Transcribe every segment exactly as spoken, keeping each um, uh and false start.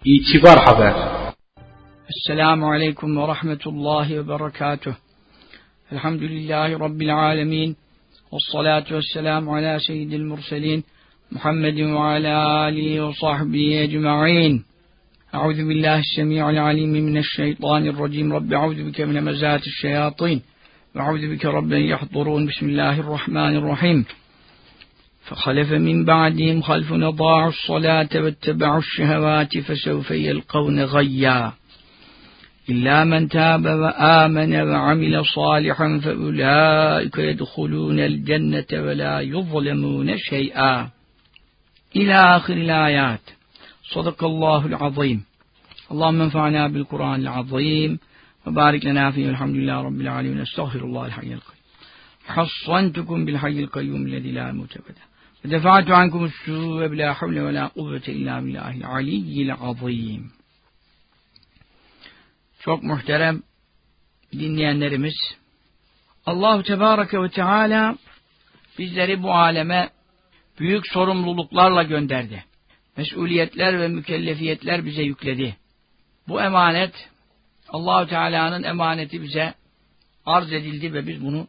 İtibar Haber. Esselamu Aleyküm ve Rahmetullahi ve Berekatuh. Elhamdülillahi Rabbil Alemin. Vessalatu vesselamu ala seyyidil murselin. Muhammedin ve ala alihi ve sahbihi ecma'in. Euzu billahi s-semi'il alim mineşşeytanirracim. Rabbi euzu bike min hemezati'ş-şeyatin. Ve euzu bike rabben yahdurun. Bismillahirrahmanirrahim. فَخَلَفَ مِنْ بَعْدِهِمْ خَلْفٌ أَضَاعُوا الصَّلَاةَ وَاتَّبَعُوا الشَّهَوَاتِ فَسَوْفَ يَلْقَوْنَ غَيًّا إِلَّا مَنْ تَابَ وَآمَنَ وَعَمِلَ صَالِحًا فَأُولَٰئِكَ يَدْخُلُونَ الْجَنَّةَ وَلَا يُظْلَمُونَ شَيْئًا إلى آخر الآيات. صدق الله العظيم. اللهم انفعنا بالقرآن العظيم وبارك لنا فيه. الحمد لله رب العالمين. استغفر الله الحي القيوم. حصنتكم بالحي القيوم الذي لا موت أبدا ودفعت عنكم السوء بلا حول ولا قوة إلا بالله العلي العظيم. Çok muhterem dinleyenlerimiz, Allah-u Tebareke ve Teala bizleri bu aleme büyük sorumluluklarla gönderdi. Mesuliyetler ve mükellefiyetler bize yükledi. Bu emanet, Allah-u Teala'nın emaneti bize arz edildi ve biz bunu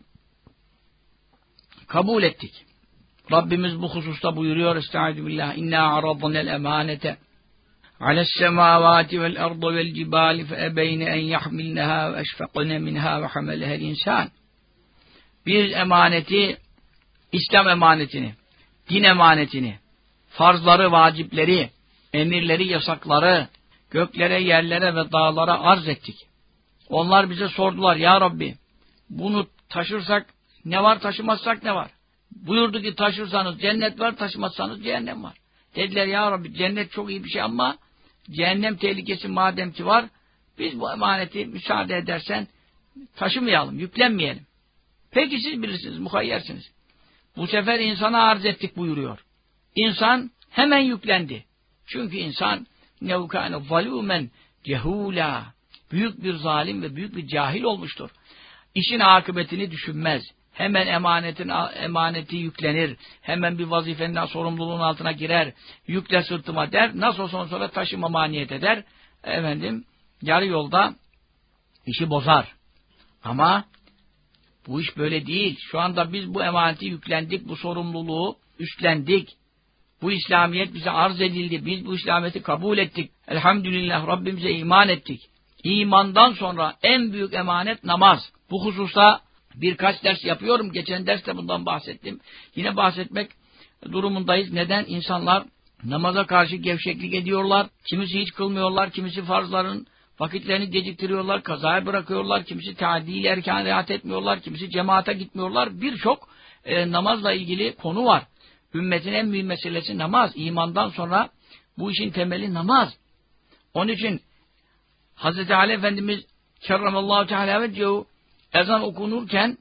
kabul ettik. Rabbimiz bu hususta buyuruyor: Estaizu billah. İnna aradna'l emanete ale's semavati vel ardı vel cibali fe ebeyne en yahmilnaha ve eşfaqne minha ve hamaleha'l insan. Bir emaneti, İslam emanetini, din emanetini, farzları, vacipleri, emirleri, yasakları göklere, yerlere ve dağlara arz ettik. Onlar bize sordular: Ya Rabbi, bunu taşırsak ne var, taşımazsak ne var? Buyurdu ki taşırsanız cennet var, taşımazsanız cehennem var. Dediler: Ya Rabbi, cennet çok iyi bir şey ama cehennem tehlikesi madem ki var, biz bu emaneti müsaade edersen taşımayalım, yüklenmeyelim. Peki siz bilirsiniz, muhayyersiniz. Bu sefer insana arz ettik buyuruyor. İnsan hemen yüklendi. Çünkü insan nevkâne zalûmen cehûlâ, büyük bir zalim ve büyük bir cahil olmuştur. İşin akıbetini düşünmez. Hemen emanetin emaneti yüklenir. Hemen bir vazifenin, sorumluluğun altına girer. Yükle sırtıma der. Nasıl olsa sonra taşımama niyet eder. Efendim, yarı yolda işi bozar. Ama bu iş böyle değil. Şu anda biz bu emaneti yüklendik, bu sorumluluğu üstlendik. Bu İslamiyet bize arz edildi. Biz bu İslamiyeti kabul ettik. Elhamdülillah, Rabbimize iman ettik. İmandan sonra en büyük emanet namaz. Bu hususta birkaç ders yapıyorum. Geçen derste bundan bahsettim. Yine bahsetmek durumundayız. Neden? İnsanlar namaza karşı gevşeklik ediyorlar. Kimisi hiç kılmıyorlar. Kimisi farzların vakitlerini geciktiriyorlar. Kazaya bırakıyorlar. Kimisi teadil erken riayet etmiyorlar. Kimisi cemaate gitmiyorlar. Birçok e, namazla ilgili konu var. Ümmetin en büyük meselesi namaz. İmandan sonra bu işin temeli namaz. Onun için Hazreti Ali Efendimiz kerramallahu teala vecehu ezan okunurken,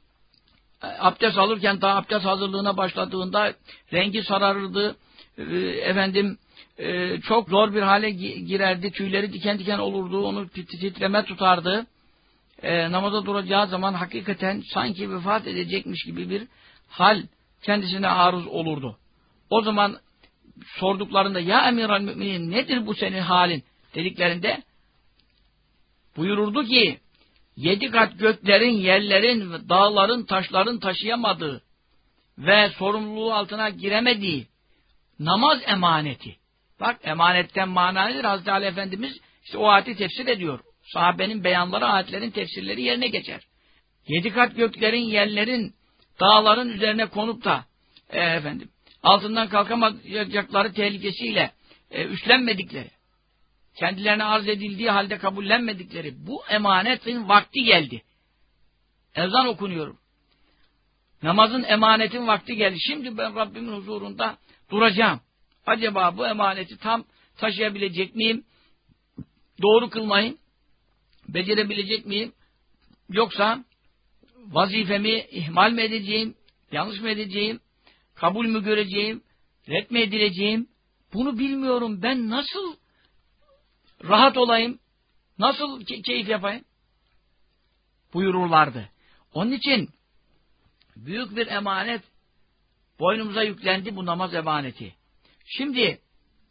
abdest alırken, daha abdest hazırlığına başladığında rengi sararırdı, efendim çok zor bir hale girerdi, tüyleri diken diken olurdu, onu titreme tutardı. E, namaza duracağı zaman hakikaten sanki vefat edecekmiş gibi bir hal kendisine arız olurdu. O zaman sorduklarında ya emiral müminin nedir bu senin halin dediklerinde buyururdu ki yedi kat göklerin, yerlerin, dağların, taşların taşıyamadığı ve sorumluluğu altına giremediği namaz emaneti. Bak, emanetten mana nedir? Hazreti Ali Efendimiz işte o ayeti tefsir ediyor. Sahabenin beyanları, ayetlerin tefsirleri yerine geçer. Yedi kat göklerin, yerlerin, dağların üzerine konup da e, efendim altından kalkamayacakları tehlikesiyle e, üstlenmedikleri, kendilerine arz edildiği halde kabullenmedikleri bu emanetin vakti geldi. Ezan okunuyorum. Namazın emanetin vakti geldi. Şimdi ben Rabbimin huzurunda duracağım. Acaba bu emaneti tam taşıyabilecek miyim? Doğru kılmayı becerebilecek miyim? Yoksa vazifemi ihmal mi edeceğim? Yanlış mı edeceğim? Kabul mü göreceğim? Ret mi edileceğim? Bunu bilmiyorum. Ben nasıl rahat olayım? Nasıl key- keyif yapayım? Buyururlardı. Onun için büyük bir emanet boynumuza yüklendi, bu namaz emaneti. Şimdi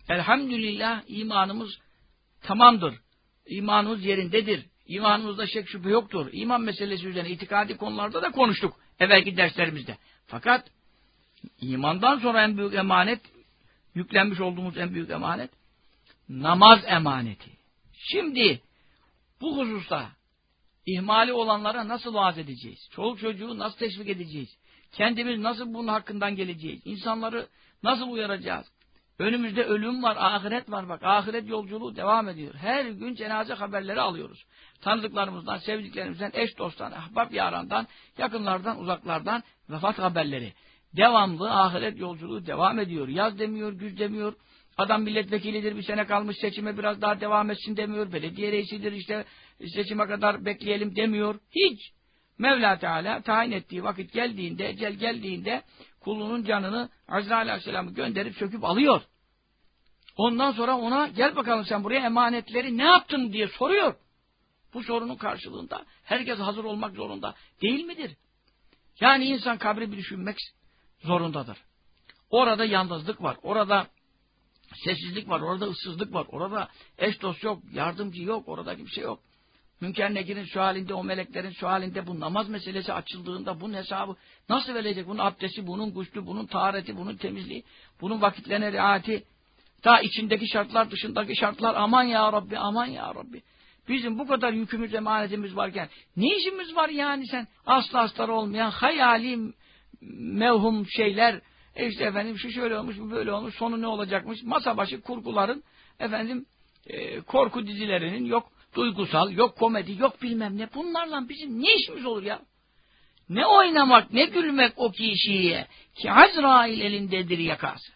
Elhamdülillah imanımız tamamdır. İmanımız yerindedir. İmanımızda şek şüphe yoktur. İman meselesi üzerine itikadi konularda da konuştuk evvelki derslerimizde. Fakat imandan sonra en büyük emanet, yüklenmiş olduğumuz en büyük emanet namaz emaneti. Şimdi bu hususta ihmali olanlara nasıl vaaz edeceğiz? Çoluk çocuğu nasıl teşvik edeceğiz? Kendimiz nasıl bunun hakkından geleceğiz? İnsanları nasıl uyaracağız? Önümüzde ölüm var, ahiret var bak. Ahiret yolculuğu devam ediyor. Her gün cenaze haberleri alıyoruz. Tanıdıklarımızdan, sevdiklerimizden, eş dosttan, ahbap yarandan, yakınlardan, uzaklardan vefat haberleri. Devamlı ahiret yolculuğu devam ediyor. Yaz demiyor, güz demiyor. Adam milletvekilidir, bir sene kalmış, seçime biraz daha devam etsin demiyor. Belediye reisidir, işte seçime kadar bekleyelim demiyor. Hiç. Mevla Teala tayin ettiği vakit geldiğinde, ecel geldiğinde kulunun canını Azrail Aleyhisselam'ı gönderip söküp alıyor. Ondan sonra ona gel bakalım sen buraya emanetleri ne yaptın diye soruyor. Bu sorunun karşılığında herkes hazır olmak zorunda değil midir? Yani insan kabri bir düşünmek zorundadır. Orada yalnızlık var, orada sessizlik var, orada ıssızlık var, orada eş dost yok, yardımcı yok, orada kimse yok. Münker Nekir'in şu halinde, o meleklerin şu halinde bu namaz meselesi açıldığında bunun hesabı nasıl verecek? Bunun abdesti, bunun guslü, bunun tahareti, bunun temizliği, bunun vakitlerine riayeti, ta içindeki şartlar, dışındaki şartlar, aman ya Rabbi, aman ya Rabbi. Bizim bu kadar yükümüz, emanetimiz varken ne işimiz var yani sen aslı astarı olmayan hayali mevhum şeyler, e işte efendim şu şöyle olmuş, bu böyle olmuş, sonu ne olacakmış, masa başı kurguların, efendim e, korku dizilerinin, yok duygusal, yok komedi, yok bilmem ne, bunlarla bizim ne işimiz olur ya? Ne oynamak, ne gülmek o kişiye ki Azrail elindedir yakası.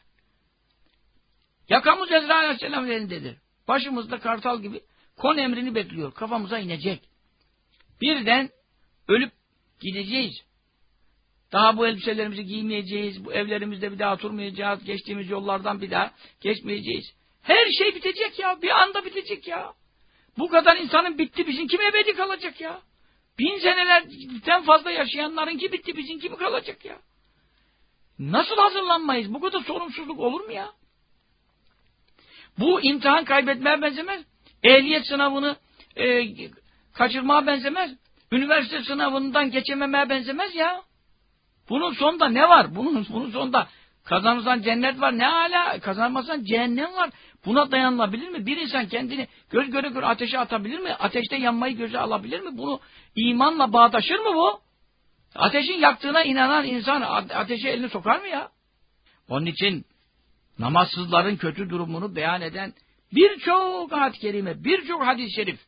Yakamız Azrail Aleyhisselam'ın elindedir. Başımızda kartal gibi kon emrini bekliyor. Kafamıza inecek. Birden ölüp gideceğiz. Daha bu elbiselerimizi giymeyeceğiz. Bu evlerimizde bir daha oturmayacağız. Geçtiğimiz yollardan bir daha geçmeyeceğiz. Her şey bitecek ya. Bir anda bitecek ya. Bu kadar insanın bitti. Bizim kim ebedi kalacak ya? Bin senelerden fazla yaşayanlarınki bitti. Bizim kimi kalacak ya? Nasıl hazırlanmayız? Bu kadar sorumsuzluk olur mu ya? Bu imtihan kaybetmeye benzemez. Ehliyet sınavını e, kaçırmaya benzemez. Üniversite sınavından geçememeye benzemez ya. Bunun sonunda ne var? Bunun, bunun sonunda kazanırsan cennet var. Ne hala? Kazanmazsan cehennem var. Buna dayanılabilir mi? Bir insan kendini göz göre göre ateşe atabilir mi? Ateşte yanmayı göze alabilir mi? Bunu imanla bağdaşır mı bu? Ateşin yaktığına inanan insan ateşe elini sokar mı ya? Onun için namazsızların kötü durumunu beyan eden birçok ayet-i kerime, birçok hadis-i şerif,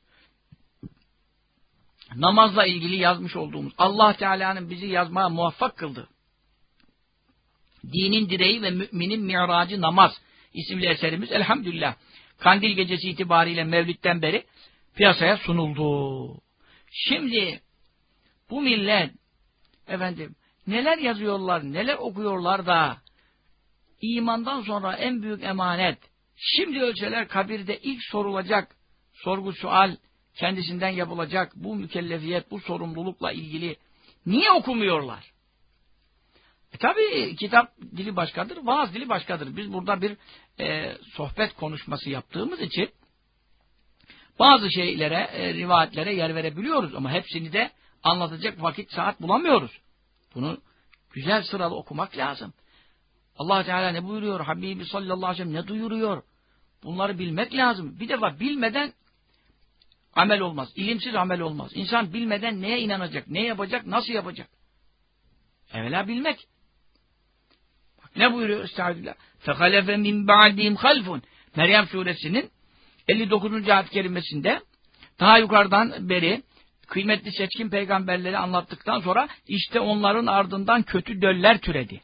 namazla ilgili yazmış olduğumuz, Allah Teala'nın bizi yazmaya muvaffak kıldı. Dinin direği ve müminin mi'racı namaz isimli eserimiz elhamdülillah Kandil gecesi itibariyle Mevlid'den beri piyasaya sunuldu. Şimdi bu millet efendim neler yazıyorlar, neler okuyorlar da imandan sonra en büyük emanet, şimdi ölçeler kabirde ilk sorulacak sorgu sual kendisinden yapılacak bu mükellefiyet, bu sorumlulukla ilgili niye okumuyorlar? E tabi kitap dili başkadır, vaaz dili başkadır. Biz burada bir e, sohbet konuşması yaptığımız için bazı şeylere, e, rivayetlere yer verebiliyoruz ama hepsini de anlatacak vakit, saat bulamıyoruz. Bunu güzel sıralı okumak lazım. Allah Teala ne buyuruyor? Habibi sallallahu aleyhi ve sellem ne duyuruyor? Bunları bilmek lazım. Bir defa bilmeden amel olmaz. İlimsiz amel olmaz. İnsan bilmeden neye inanacak, ne yapacak, nasıl yapacak? Evvela bilmek. Bak ne buyuruyor? Estağfirullah. فَخَلَفَ مِنْ بَعْدِهِمْ خَلْفٌ Meryem suresinin elli dokuzuncu ayet-i kerimesinde daha yukarıdan beri kıymetli seçkin peygamberleri anlattıktan sonra işte onların ardından kötü döller türedi.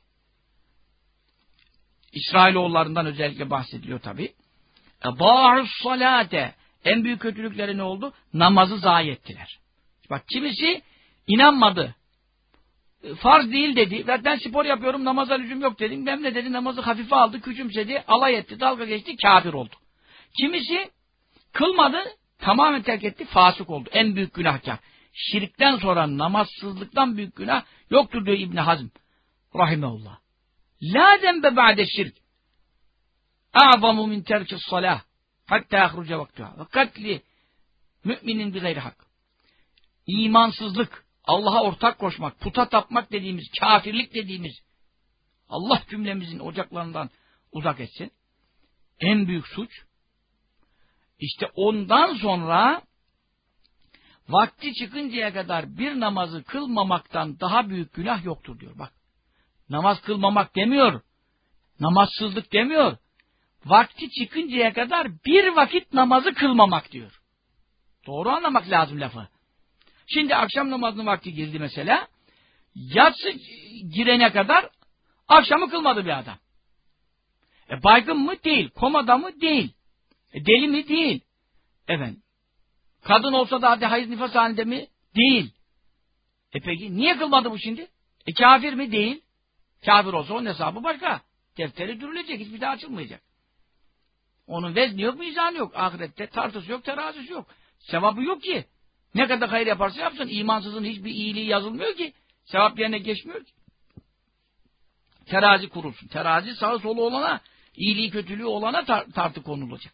İsrailoğullarından özellikle bahsediliyor tabi. اَضَاعُ الصَّلَاةَ En büyük kötülükleri ne oldu? Namazı zayi ettiler. Bak kimisi inanmadı. Farz değil dedi. Ben spor yapıyorum, namaza lüzum yok dedim. Ben ne dedi? Namazı hafife aldı, küçümsedi, alay etti, dalga geçti, kafir oldu. Kimisi kılmadı, tamamen terk etti, fasık oldu. En büyük günahkar. Şirkten sonra namazsızlıktan büyük günah yoktur diyor İbn Hazm. Rahimeullah. La dembe ba'de şirk. a'zamu min terkis salah hatta ahruca vaktuha ve katli müminin bi gayri hak. İmansızlık, Allah'a ortak koşmak, puta tapmak dediğimiz, kafirlik dediğimiz, Allah cümlemizin ocaklarından uzak etsin. En büyük suç. İşte ondan sonra vakti çıkıncaya kadar bir namazı kılmamaktan daha büyük günah yoktur diyor. Bak. Namaz kılmamak demiyor. Namazsızlık demiyor. Vakti çıkıncaya kadar bir vakit namazı kılmamak diyor. Doğru anlamak lazım lafı. Şimdi akşam namazının vakti girdi mesela. Yatsı girene kadar akşamı kılmadı bir adam. E baygın mı? Değil. Komada mı? Değil. E deli mi? Değil. Efendim. Kadın olsa da hadi hayız nifas halinde mi? Değil. E peki niye kılmadı bu şimdi? E kafir mi? Değil. Kafir olsa onun hesabı başka. Defteri dürülecek. Hiçbir daha açılmayacak. Onun vezni yok, mizanı yok. Ahirette tartısı yok, terazisi yok. Sevabı yok ki. Ne kadar hayır yaparsa yapsın. İmansızın hiçbir iyiliği yazılmıyor ki. Sevap yerine geçmiyor ki. Terazi kurulsun. Terazi sağı solu olana, iyiliği kötülüğü olana tar tartı konulacak.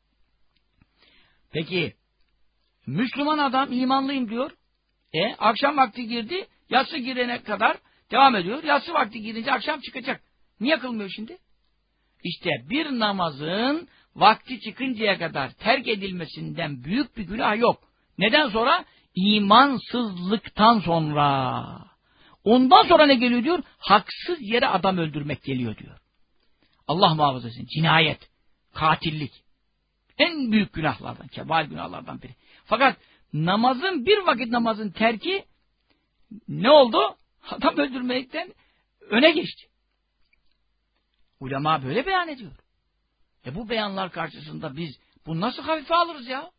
Peki, Müslüman adam imanlıyım diyor. E, akşam vakti girdi, yatsı girene kadar devam ediyor. Yatsı vakti girince akşam çıkacak. Niye kılmıyor şimdi? İşte bir namazın vakti çıkıncaya kadar terk edilmesinden büyük bir günah yok. Neden sonra? İmansızlıktan sonra. Ondan sonra ne geliyor diyor? Haksız yere adam öldürmek geliyor diyor. Allah muhafaza etsin. Cinayet, katillik. En büyük günahlardan, kebair günahlardan biri. Fakat namazın, bir vakit namazın terki ne oldu? Adam öldürmekten öne geçti. Ulema böyle beyan ediyor. E bu beyanlar karşısında biz bunu nasıl hafife alırız ya?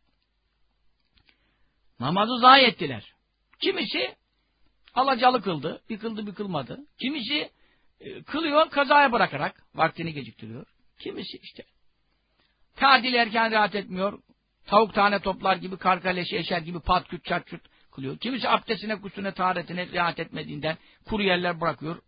Namazı zayi ettiler. Kimisi alacalı kıldı, bir kıldı bir kılmadı. Kimisi e, kılıyor kazaya bırakarak, vaktini geciktiriyor. Kimisi işte tadil erken rahat etmiyor, tavuk tane toplar gibi, karkaleşi eşer gibi pat küt çat küt kılıyor. Kimisi abdestine, kusune, taharetine rahat etmediğinden kuru yerler bırakıyor.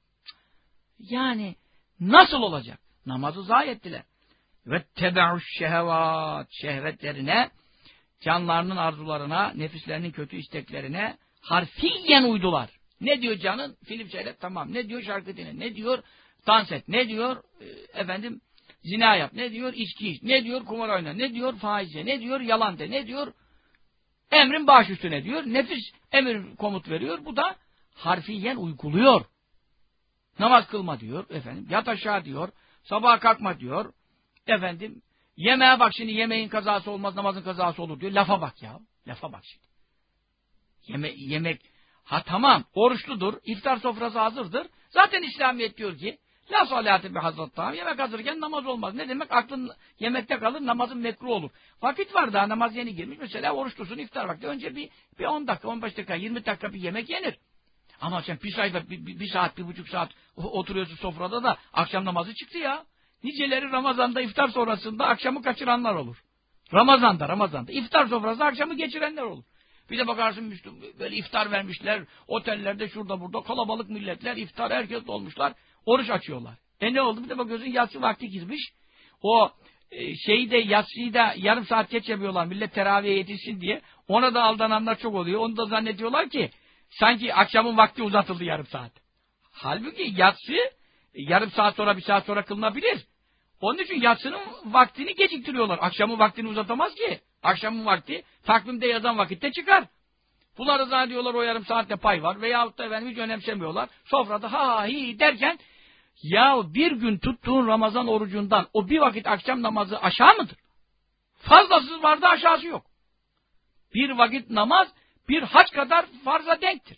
Yani nasıl olacak? Namazı zayi ettiler. Ve tebe'uş şehvat, şehvetlerine, canlarının arzularına, nefislerinin kötü isteklerine harfiyen uydular. Ne diyor canın? Film seyret, tamam. Ne diyor? Şarkı dinle. Ne diyor? Dans et. Ne diyor? E, efendim zina yap. Ne diyor? İçki iç. Ne diyor? Kumar oyna. Ne diyor? Faize. Ne diyor? Yalan de. Ne diyor? Emrin baş üstüne diyor. Nefis emir komut veriyor. Bu da harfiyen uyguluyor. Namaz kılma diyor. Efendim yat aşağı diyor. Sabaha kalkma diyor. Efendim yemeğe bak şimdi, yemeğin kazası olmaz, namazın kazası olur diyor. Lafa bak ya. Lafa bak şimdi. Yeme yemek ha tamam oruçludur. İftar sofrası hazırdır. Zaten İslamiyet diyor ki la salâti bi hazrettam. Yemek hazırken namaz olmaz. Ne demek? Aklın yemekte kalır, namazın mekruh olur. Vakit var daha, namaz yeni girmiş. Mesela oruçlusun, iftar vakti. Önce bir, bir on dakika, on beş dakika, yirmi dakika bir yemek yenir. Ama sen bir sayfa, bir, bir, bir saat, bir buçuk saat oturuyorsun sofrada da akşam namazı çıktı ya. Niceleri Ramazan'da iftar sonrasında akşamı kaçıranlar olur. Ramazan'da, Ramazan'da. İftar sofrası akşamı geçirenler olur. Bir de bakarsın Müslüm, böyle iftar vermişler, otellerde şurada burada kalabalık milletler, iftar herkes dolmuşlar, oruç açıyorlar. E ne oldu? Bir de bakıyorsun yatsı vakti girmiş. O e, şeyi de yatsıyı da yarım saat geç yapıyorlar, millet teraviye yetişsin diye. Ona da aldananlar çok oluyor. Onu da zannediyorlar ki sanki akşamın vakti uzatıldı yarım saat. Halbuki yatsı yarım saat sonra, bir saat sonra kılınabilir. Onun için yatsının vaktini geciktiriyorlar. Akşamın vaktini uzatamaz ki. Akşamın vakti takvimde yazan vakitte çıkar. Bunları zannediyorlar o yarım saatte pay var. Veyahut da efendim hiç önemsemiyorlar. Sofrada ha ha hi derken ya bir gün tuttuğun Ramazan orucundan o bir vakit akşam namazı aşağı mıdır? Fazlasız vardı, aşağısı yok. Bir vakit namaz bir hac kadar farza denktir.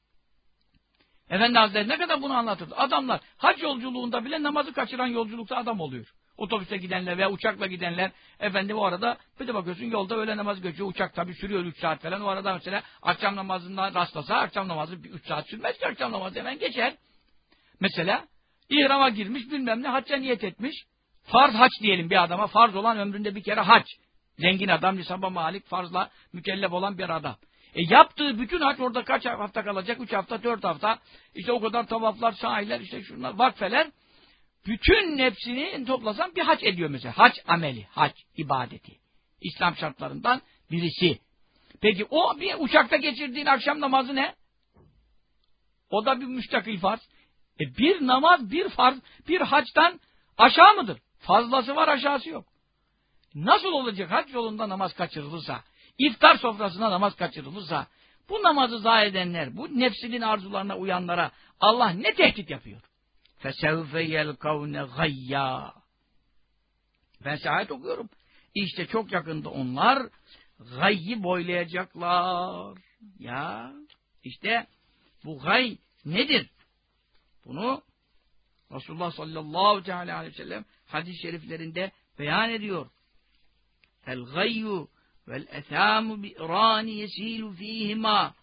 Efendi Hazretleri ne kadar bunu anlatırdı. Adamlar hac yolculuğunda bile namazı kaçıran yolculukta adam oluyor. Otobüste gidenler veya uçakla gidenler, efendim o arada bir de bakıyorsun yolda öğle namazı geçiyor. Uçak tabii sürüyor üç saat falan. O arada mesela akşam namazından rastlasa, akşam namazı üç saat sürmez ki, akşam namazı hemen geçer. Mesela ihrama girmiş, bilmem ne, hacca niyet etmiş. Farz hac diyelim bir adama. Farz olan ömründe bir kere hac. Zengin adam, nisaba malik, farzla mükellef olan bir adam. E yaptığı bütün hac orada kaç hafta kalacak? Üç hafta, dört hafta. İşte o kadar tavaflar, sahiler, işte şunlar, vakfeler. bütün nefsini toplasan bir hac ediyor mesela. Hac ameli, hac ibadeti. İslam şartlarından birisi. Peki o bir uçakta geçirdiğin akşam namazı ne? O da bir müstakil farz. E bir namaz, bir farz, bir hacdan aşağı mıdır? Fazlası var, aşağısı yok. Nasıl olacak hac yolunda namaz kaçırılırsa, iftar sofrasına namaz kaçırılırsa, bu namazı zayi edenler, bu nefsinin arzularına uyanlara Allah ne tehdit yapıyor? فَسَوْفَ يَلْقَوْنَ غَيَّا Ben şahit okuyorum. İşte çok yakında onlar gayyi boylayacaklar. Ya işte bu gay nedir? Bunu Resulullah sallallahu teala aleyhi ve sellem hadis-i şeriflerinde beyan ediyor. El gayyu vel ethamu bi irani yesilu fihima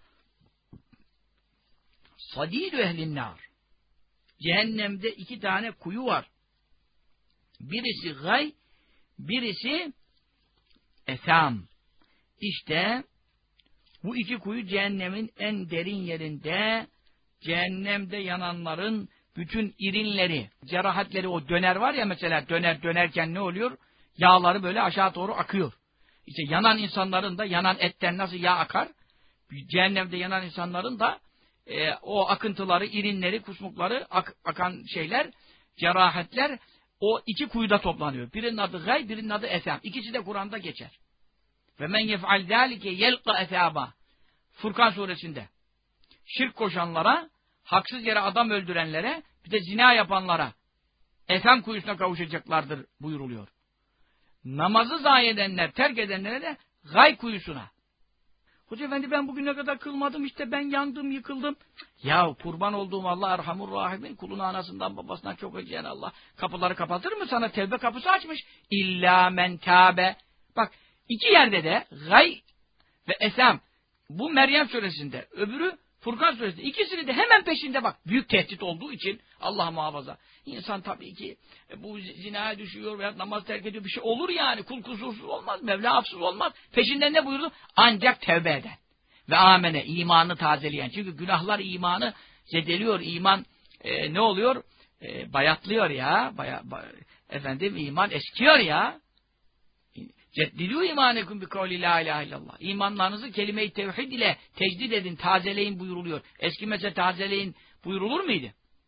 sadidu ehlin nar. Cehennemde iki tane kuyu var. Birisi gay, birisi etham. İşte bu iki kuyu cehennemin en derin yerinde, cehennemde yananların bütün irinleri, cerahatleri, o döner var ya mesela, döner dönerken ne oluyor? Yağları böyle aşağı doğru akıyor. İşte yanan insanların da, yanan etten nasıl yağ akar? Cehennemde yanan insanların da e, o akıntıları, irinleri, kusmukları, ak, akan şeyler, cerahatler o iki kuyuda toplanıyor. Birinin adı gay, birinin adı etham. İkisi de Kur'an'da geçer. Ve men yef'al zâlike yelqa ethâba. Furkan suresinde. Şirk koşanlara, haksız yere adam öldürenlere, bir de zina yapanlara etham kuyusuna kavuşacaklardır buyuruluyor. Namazı zayi edenler, terk edenlere de gay kuyusuna. Hoca efendi ben bugüne kadar kılmadım, işte ben yandım, yıkıldım. Ya kurban olduğum Allah Erhamur Rahimin, kulunu anasından babasından çok acıyan Allah kapıları kapatır mı? Sana tevbe kapısı açmış. İlla men tâbe. Bak iki yerde de gay ve esam, bu Meryem suresinde, öbürü Furkan suresinde, ikisini de hemen peşinde bak. Büyük tehdit olduğu için Allah muhafaza. İnsan tabii ki bu zinaya düşüyor veya namaz terk ediyor, bir şey olur yani. Kul kusursuz olmaz, Mevla hafsız olmaz. Peşinden ne buyurdu? Ancak tevbe eden ve amene, imanını tazeleyen. Çünkü günahlar imanı zedeliyor. İman e, ne oluyor? E, bayatlıyor ya. Baya, ba, efendim iman eskiyor ya. Ceddidû imanekum bi kavli la ilahe illallah. İmanlarınızı kelime-i tevhid ile tecdid edin, tazeleyin buyuruluyor. Eskimese tazeleyin buyurulur muydu?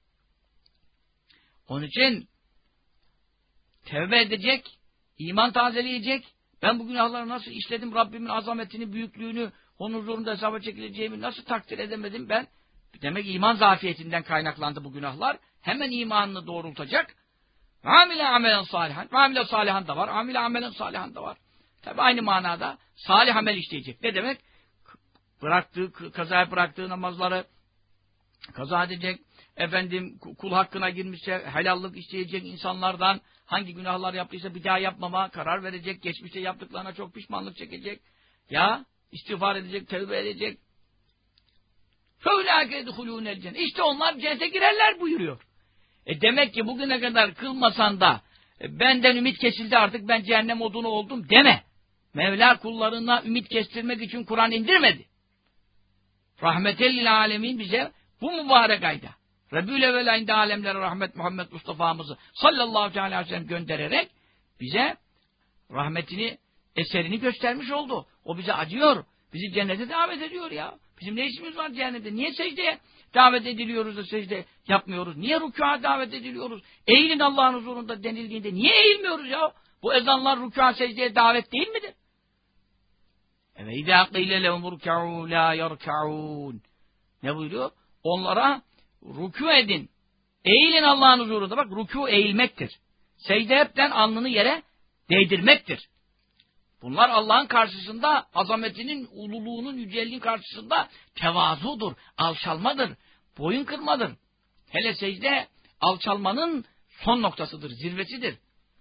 Onun için tevbe edecek, iman tazeleyecek. Ben bu günahları nasıl işledim, Rabbimin azametini, büyüklüğünü, onun huzurunda hesaba çekileceğimi nasıl takdir edemedim ben? Demek iman zafiyetinden kaynaklandı bu günahlar. Hemen imanını doğrultacak. Amile amelen salihan. Amile salihan da var. Amile amelen salihan da var. Tabi aynı manada salih amel işleyecek. Ne demek? Bıraktığı, kazaya bıraktığı namazları kaza edecek. Efendim kul hakkına girmişse helallık isteyecek insanlardan, hangi günahlar yaptıysa bir daha yapmama karar verecek. Geçmişte yaptıklarına çok pişmanlık çekecek. Ya istiğfar edecek, tevbe edecek. Fevlâke edhulûnel cennet. İşte onlar cennete girerler buyuruyor. E demek ki bugüne kadar kılmasan da e, benden ümit kesildi artık ben cehennem odunu oldum deme. Mevla kullarına ümit kestirmek için Kur'an indirmedi. Rahmetellil alemin bize bu mübarek ayda Rabiül evvel ayında alemlere rahmet Muhammed Mustafa'mızı sallallahu aleyhi ve sellem göndererek bize rahmetini, eserini göstermiş oldu. O bize acıyor. Bizi cennete davet ediyor ya. Bizim ne işimiz var cehennette? Niye secdeye davet ediliyoruz da secde yapmıyoruz? Niye rükûa davet ediliyoruz? Eğilin Allah'ın huzurunda denildiğinde niye eğilmiyoruz ya? Bu ezanlar rükûa secdeye davet değil midir? Evet. İzâ qîle lehum ruk'û lâ yerka'ûn. Ne buyuruyor? Onlara rükû edin. Eğilin Allah'ın huzurunda. Bak rükû eğilmektir. Secde hepten alnını yere değdirmektir. Bunlar Allah'ın karşısında, azametinin, ululuğunun, yücelliğinin karşısında tevazudur, alçalmadır, boyun kırmadır. Hele secde alçalmanın son noktasıdır, zirvesidir.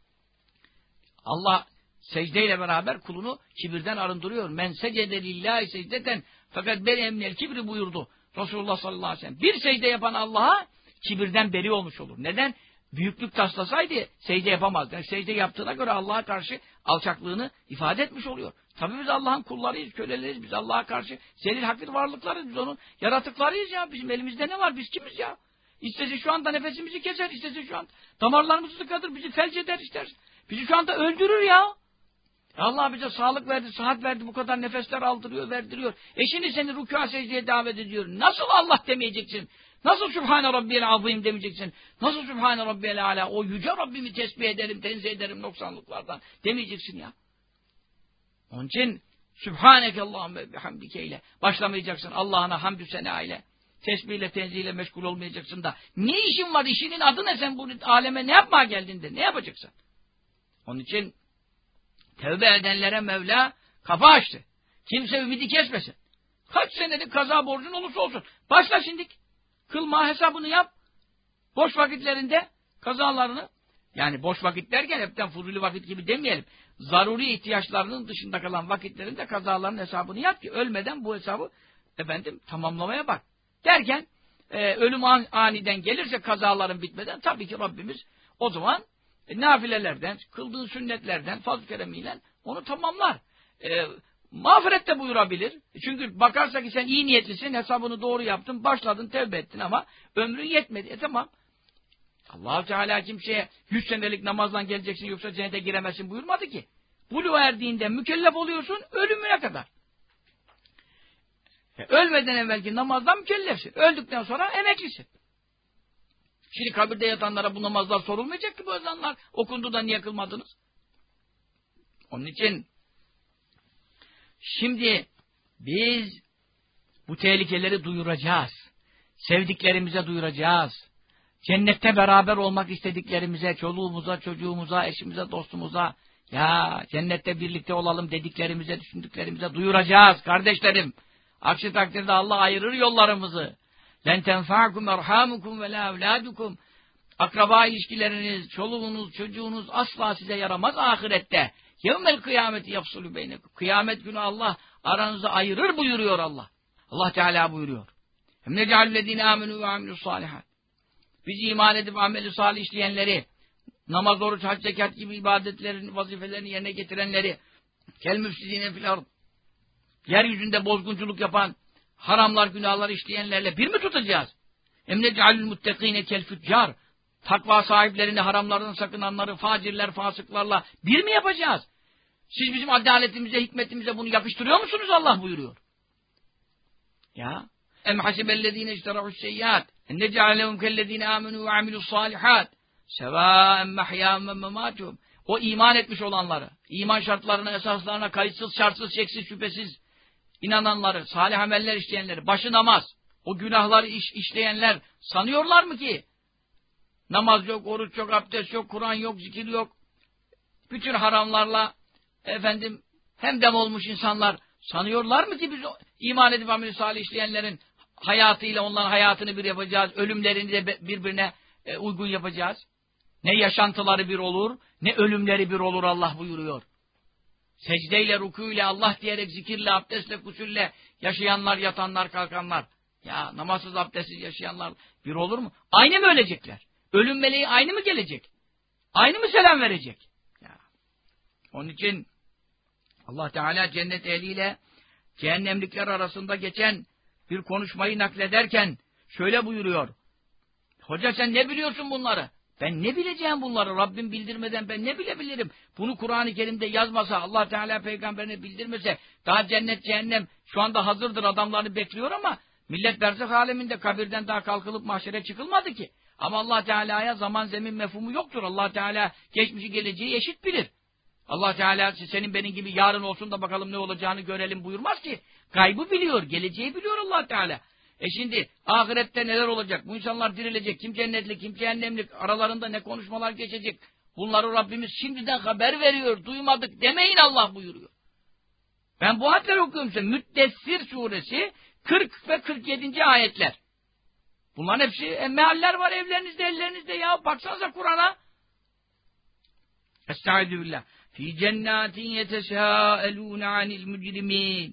Allah secdeyle beraber kulunu kibirden arındırıyor. Men secede lillahi secdeten fakat beri emniyel kibri buyurdu Resulullah sallallahu aleyhi ve sellem. Bir secde yapan Allah'a kibirden beri olmuş olur. Neden? Büyüklük taslasaydı secde yapamazdı. Yani secde yaptığına göre Allah'a karşı alçaklığını ifade etmiş oluyor. Tabii biz Allah'ın kullarıyız, köleleriyiz. Biz Allah'a karşı zelil hakir varlıklarız. Biz onun yaratıklarıyız ya. Bizim elimizde ne var? Biz kimiz ya? İstese şu anda nefesimizi keser, istese şu an damarlarımızı tıkadır, bizi felç eder ister. Bizi şu anda öldürür ya. Allah bize sağlık verdi, sıhhat verdi, bu kadar nefesler aldırıyor, verdiriyor. E şimdi seni rükûa secdeye davet ediyor. Nasıl Allah demeyeceksin? Nasıl Sübhane Rabbiyel Azim demeyeceksin? Nasıl Sübhane Rabbiyel Ala? O yüce Rabbimi tesbih ederim, tenzih ederim noksanlıklardan demeyeceksin ya. Onun için Sübhaneke Allahümme bihamdike ile başlamayacaksın. Allah'ına hamdü sena ile. Tesbihle, tenzihle meşgul olmayacaksın da. Ne işin var? İşinin adı ne? Sen bu aleme ne yapmaya geldin de? Ne yapacaksın? Onun için tevbe edenlere Mevla kapı açtı. Kimse ümidi kesmesin. Kaç senelik kaza borcun olursa olsun. Başla şimdi. Kılma hesabını yap. Boş vakitlerinde kazalarını, yani boş vakit derken hepten fuzuli vakit gibi demeyelim. Zaruri ihtiyaçlarının dışında kalan vakitlerinde kazaların hesabını yap ki ölmeden bu hesabı efendim tamamlamaya bak. Derken e, ölüm an, aniden gelirse kazaların bitmeden tabii ki Rabbimiz o zaman e, nafilelerden, kıldığı sünnetlerden fazl-ı keremiyle onu tamamlar. E, mağfiret de buyurabilir. Çünkü bakarsa ki sen iyi niyetlisin, hesabını doğru yaptın, başladın, tevbe ettin ama ömrün yetmedi. E tamam. Allah-u Teala kimseye yüz senelik namazdan geleceksin yoksa cennete giremezsin buyurmadı ki. Buluğa erdiğinde mükellef oluyorsun ölümüne kadar. E, ölmeden evvelki namazdan mükellefsin. Öldükten sonra emeklisin. Şimdi kabirde yatanlara bu namazlar sorulmayacak ki bu ezanlar okundu da niye kılmadınız? Onun için şimdi biz bu tehlikeleri duyuracağız. Sevdiklerimize duyuracağız. Cennette beraber olmak istediklerimize, çoluğumuza, çocuğumuza, eşimize, dostumuza, ya cennette birlikte olalım dediklerimize, düşündüklerimize duyuracağız kardeşlerim. Aksi takdirde Allah ayırır yollarımızı. Len tenfa'akum erhamukum ve la evladukum. Akraba ilişkileriniz, çoluğunuz, çocuğunuz asla size yaramaz ahirette. Yevmel kıyameti yafsulü beynekum. Kıyamet günü Allah aranızı ayırır buyuruyor Allah. Allah Teala buyuruyor. Hem neca'allezine amenu ve amilussalihat. Biz iman edip ameli salih işleyenleri, namaz, oruç, hac, zekat gibi ibadetlerin, vazifelerini yerine getirenleri, kel müfsidine fil ard, yeryüzünde bozgunculuk yapan, haramlar, günahlar işleyenlerle bir mi tutacağız? Emne cealül muttekine kel füccar, takva sahiplerini, haramlardan sakınanları, facirler, fasıklarla bir mi yapacağız? Siz bizim adaletimize, hikmetimize bunu yakıştırıyor musunuz? Allah buyuruyor. Ya. Em hasibellezine işterahu's seyyiat en nec'alehum kellezine amenu ve amilus salihat sevâen mehyâhum ve memâtuhum. O iman etmiş olanları, iman şartlarına, esaslarına kayıtsız, şartsız, şeksiz, şüphesiz inananları, salih ameller işleyenleri, başı namaz, o günahları iş, işleyenler sanıyorlar mı ki namaz yok, oruç yok, abdest yok, Kur'an yok, zikir yok, bütün haramlarla efendim hemdem olmuş insanlar sanıyorlar mı ki biz iman edip amel-i salih işleyenlerin hayatıyla onların hayatını bir yapacağız, ölümlerini de birbirine e, uygun yapacağız. Ne yaşantıları bir olur, ne ölümleri bir olur Allah buyuruyor. Secdeyle, rükûyle, Allah diyerek, zikirle, abdestle, kusülle yaşayanlar, yatanlar, kalkanlar. Ya namazsız, abdestsiz yaşayanlar bir olur mu? Aynı mı ölecekler? Ölüm meleği aynı mı gelecek? Aynı mı selam verecek? Ya. Onun için Allah Teala cennet ehliyle cehennemlikler arasında geçen bir konuşmayı naklederken şöyle buyuruyor. Hoca sen ne biliyorsun bunları? Ben ne bileceğim bunları? Rabbim bildirmeden ben ne bilebilirim? Bunu Kur'an-ı Kerim'de yazmasa, Allah Teala peygamberine bildirmese, daha cennet, cehennem şu anda hazırdır, adamlarını bekliyor ama millet berzah aleminde kabirden daha kalkılıp mahşere çıkılmadı ki. Ama Allah Teala'ya zaman zemin mefhumu yoktur. Allah Teala geçmişi geleceği eşit bilir. Allah Teala senin benim gibi yarın olsun da bakalım ne olacağını görelim buyurmaz ki. Gaybı biliyor, geleceği biliyor Allah Teala. E şimdi ahirette neler olacak? Bu insanlar dirilecek. Kim cennetli, kim cehennemlik, aralarında ne konuşmalar geçecek? Bunları Rabbimiz şimdiden haber veriyor. Duymadık demeyin Allah buyuruyor. Ben bu ayetleri okuyorum size. Müddessir suresi kırk ve kırk yedinci ayetler. Bunların hepsi e, mealler var evlerinizde, ellerinizde ya. Baksanıza Kur'an'a. Estaizu billah. Fi cennatin yeteşâelûne anil mücrimîn.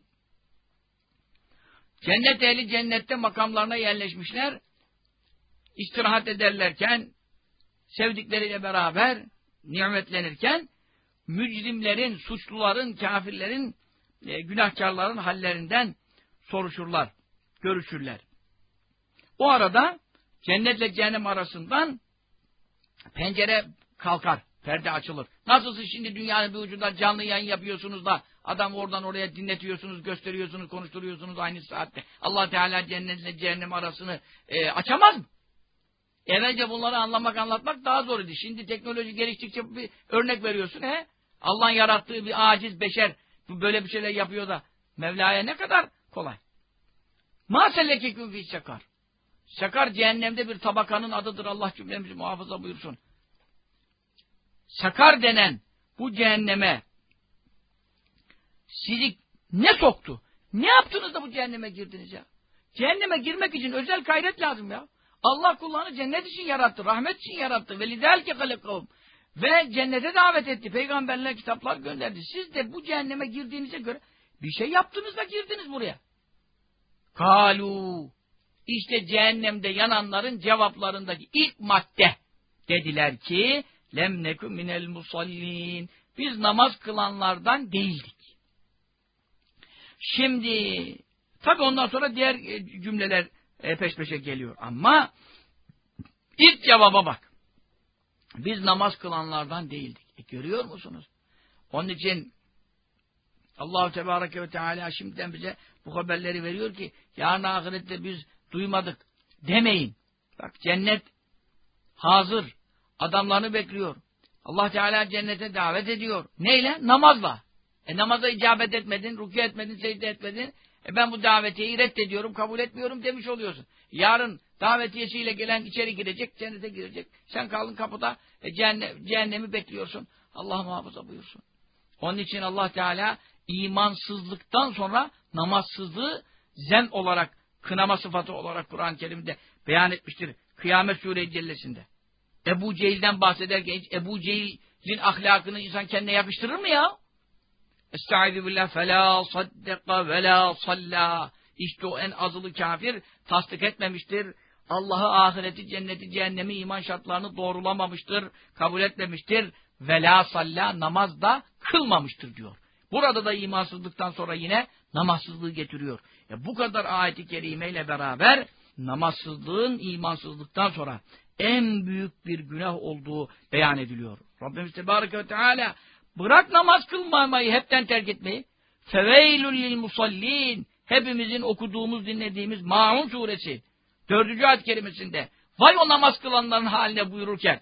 Cennet ehli cennette makamlarına yerleşmişler. İstirahat ederlerken, sevdikleriyle beraber nimetlenirken, mücrimlerin, suçluların, kafirlerin, e, günahkarların hallerinden soruşurlar, görüşürler. O arada cennetle cehennem arasından pencere kalkar, perde açılır. Nasılsın şimdi dünyanın bir ucunda canlı yayın yapıyorsunuz da adam oradan oraya dinletiyorsunuz, gösteriyorsunuz, konuşturuyorsunuz aynı saatte. Allah Teala cennetle cehennem arasını e, açamaz mı? Evvelce bunları anlamak, anlatmak daha zor idi. Şimdi teknoloji geliştikçe bir örnek veriyorsun. He? Allah'ın yarattığı bir aciz beşer böyle bir şeyler yapıyor da Mevla'ya ne kadar kolay. مَا سَلَّكَكُمْ فِي sakar. Sakar cehennemde bir tabakanın adıdır. Allah cümlemizi muhafaza buyursun. Sakar denen bu cehenneme sizi ne soktu? Ne yaptınız da bu cehenneme girdiniz ya? Cehenneme girmek için özel gayret lazım ya. Allah kullarını cennet için yarattı, rahmet için yarattı. Ve lidelke halekavum. Ve cennete davet etti. Peygamberler kitaplar gönderdi. Siz de bu cehenneme girdiğinize göre bir şey yaptınız da girdiniz buraya. Kalu. İşte cehennemde yananların cevaplarındaki ilk madde dediler ki lem neku minel musallin. Biz namaz kılanlardan değildik. Şimdi tabi ondan sonra diğer cümleler peş peşe geliyor ama ilk cevaba bak. Biz namaz kılanlardan değildik. E, görüyor musunuz? Onun için Allah-u Tebareke ve Teala şimdiden bize bu haberleri veriyor ki yarın ahirette biz duymadık demeyin. Bak cennet hazır. Adamlarını bekliyor. Allah Teala cennete davet ediyor. Neyle? Namazla. E namaza icabet etmedin, rükû etmedin, secde etmedin. E ben bu davetiyeyi reddediyorum, kabul etmiyorum demiş oluyorsun. Yarın davetiyesiyle gelen içeri girecek, cennete girecek. Sen kaldın kapıda, e cehennem, cehennemi bekliyorsun. Allah muhafaza buyursun. Onun için Allah Teala imansızlıktan sonra namazsızlığı zem olarak, kınama sıfatı olarak Kur'an-ı Kerim'de beyan etmiştir. Kıyamet Sûre-i Cellesi'nde. Ebu Cehil'den bahsederken hiç Ebu Cehil'in ahlakını insan kendine yakıştırır mı ya? Estaizu billah felâ saddeka velâ sallâ. İşte o en azılı kafir tasdik etmemiştir. Allah'ı, ahireti, cenneti, cehennemi, iman şartlarını doğrulamamıştır, kabul etmemiştir. Velâ sallâ, namaz da kılmamıştır diyor. Burada da imansızlıktan sonra yine namazsızlığı getiriyor. E bu kadar ayet-i kerimeyle beraber namazsızlığın imansızlıktan sonra en büyük bir günah olduğu beyan ediliyor. Rabbimiz Tebareke ve Teala bırak namaz kılmamayı, hepten terk etmeyi. Feveylül lil musallin. Hepimizin okuduğumuz, dinlediğimiz Maun suresi dördüncü ayet kerimesinde vay o namaz kılanların haline buyururken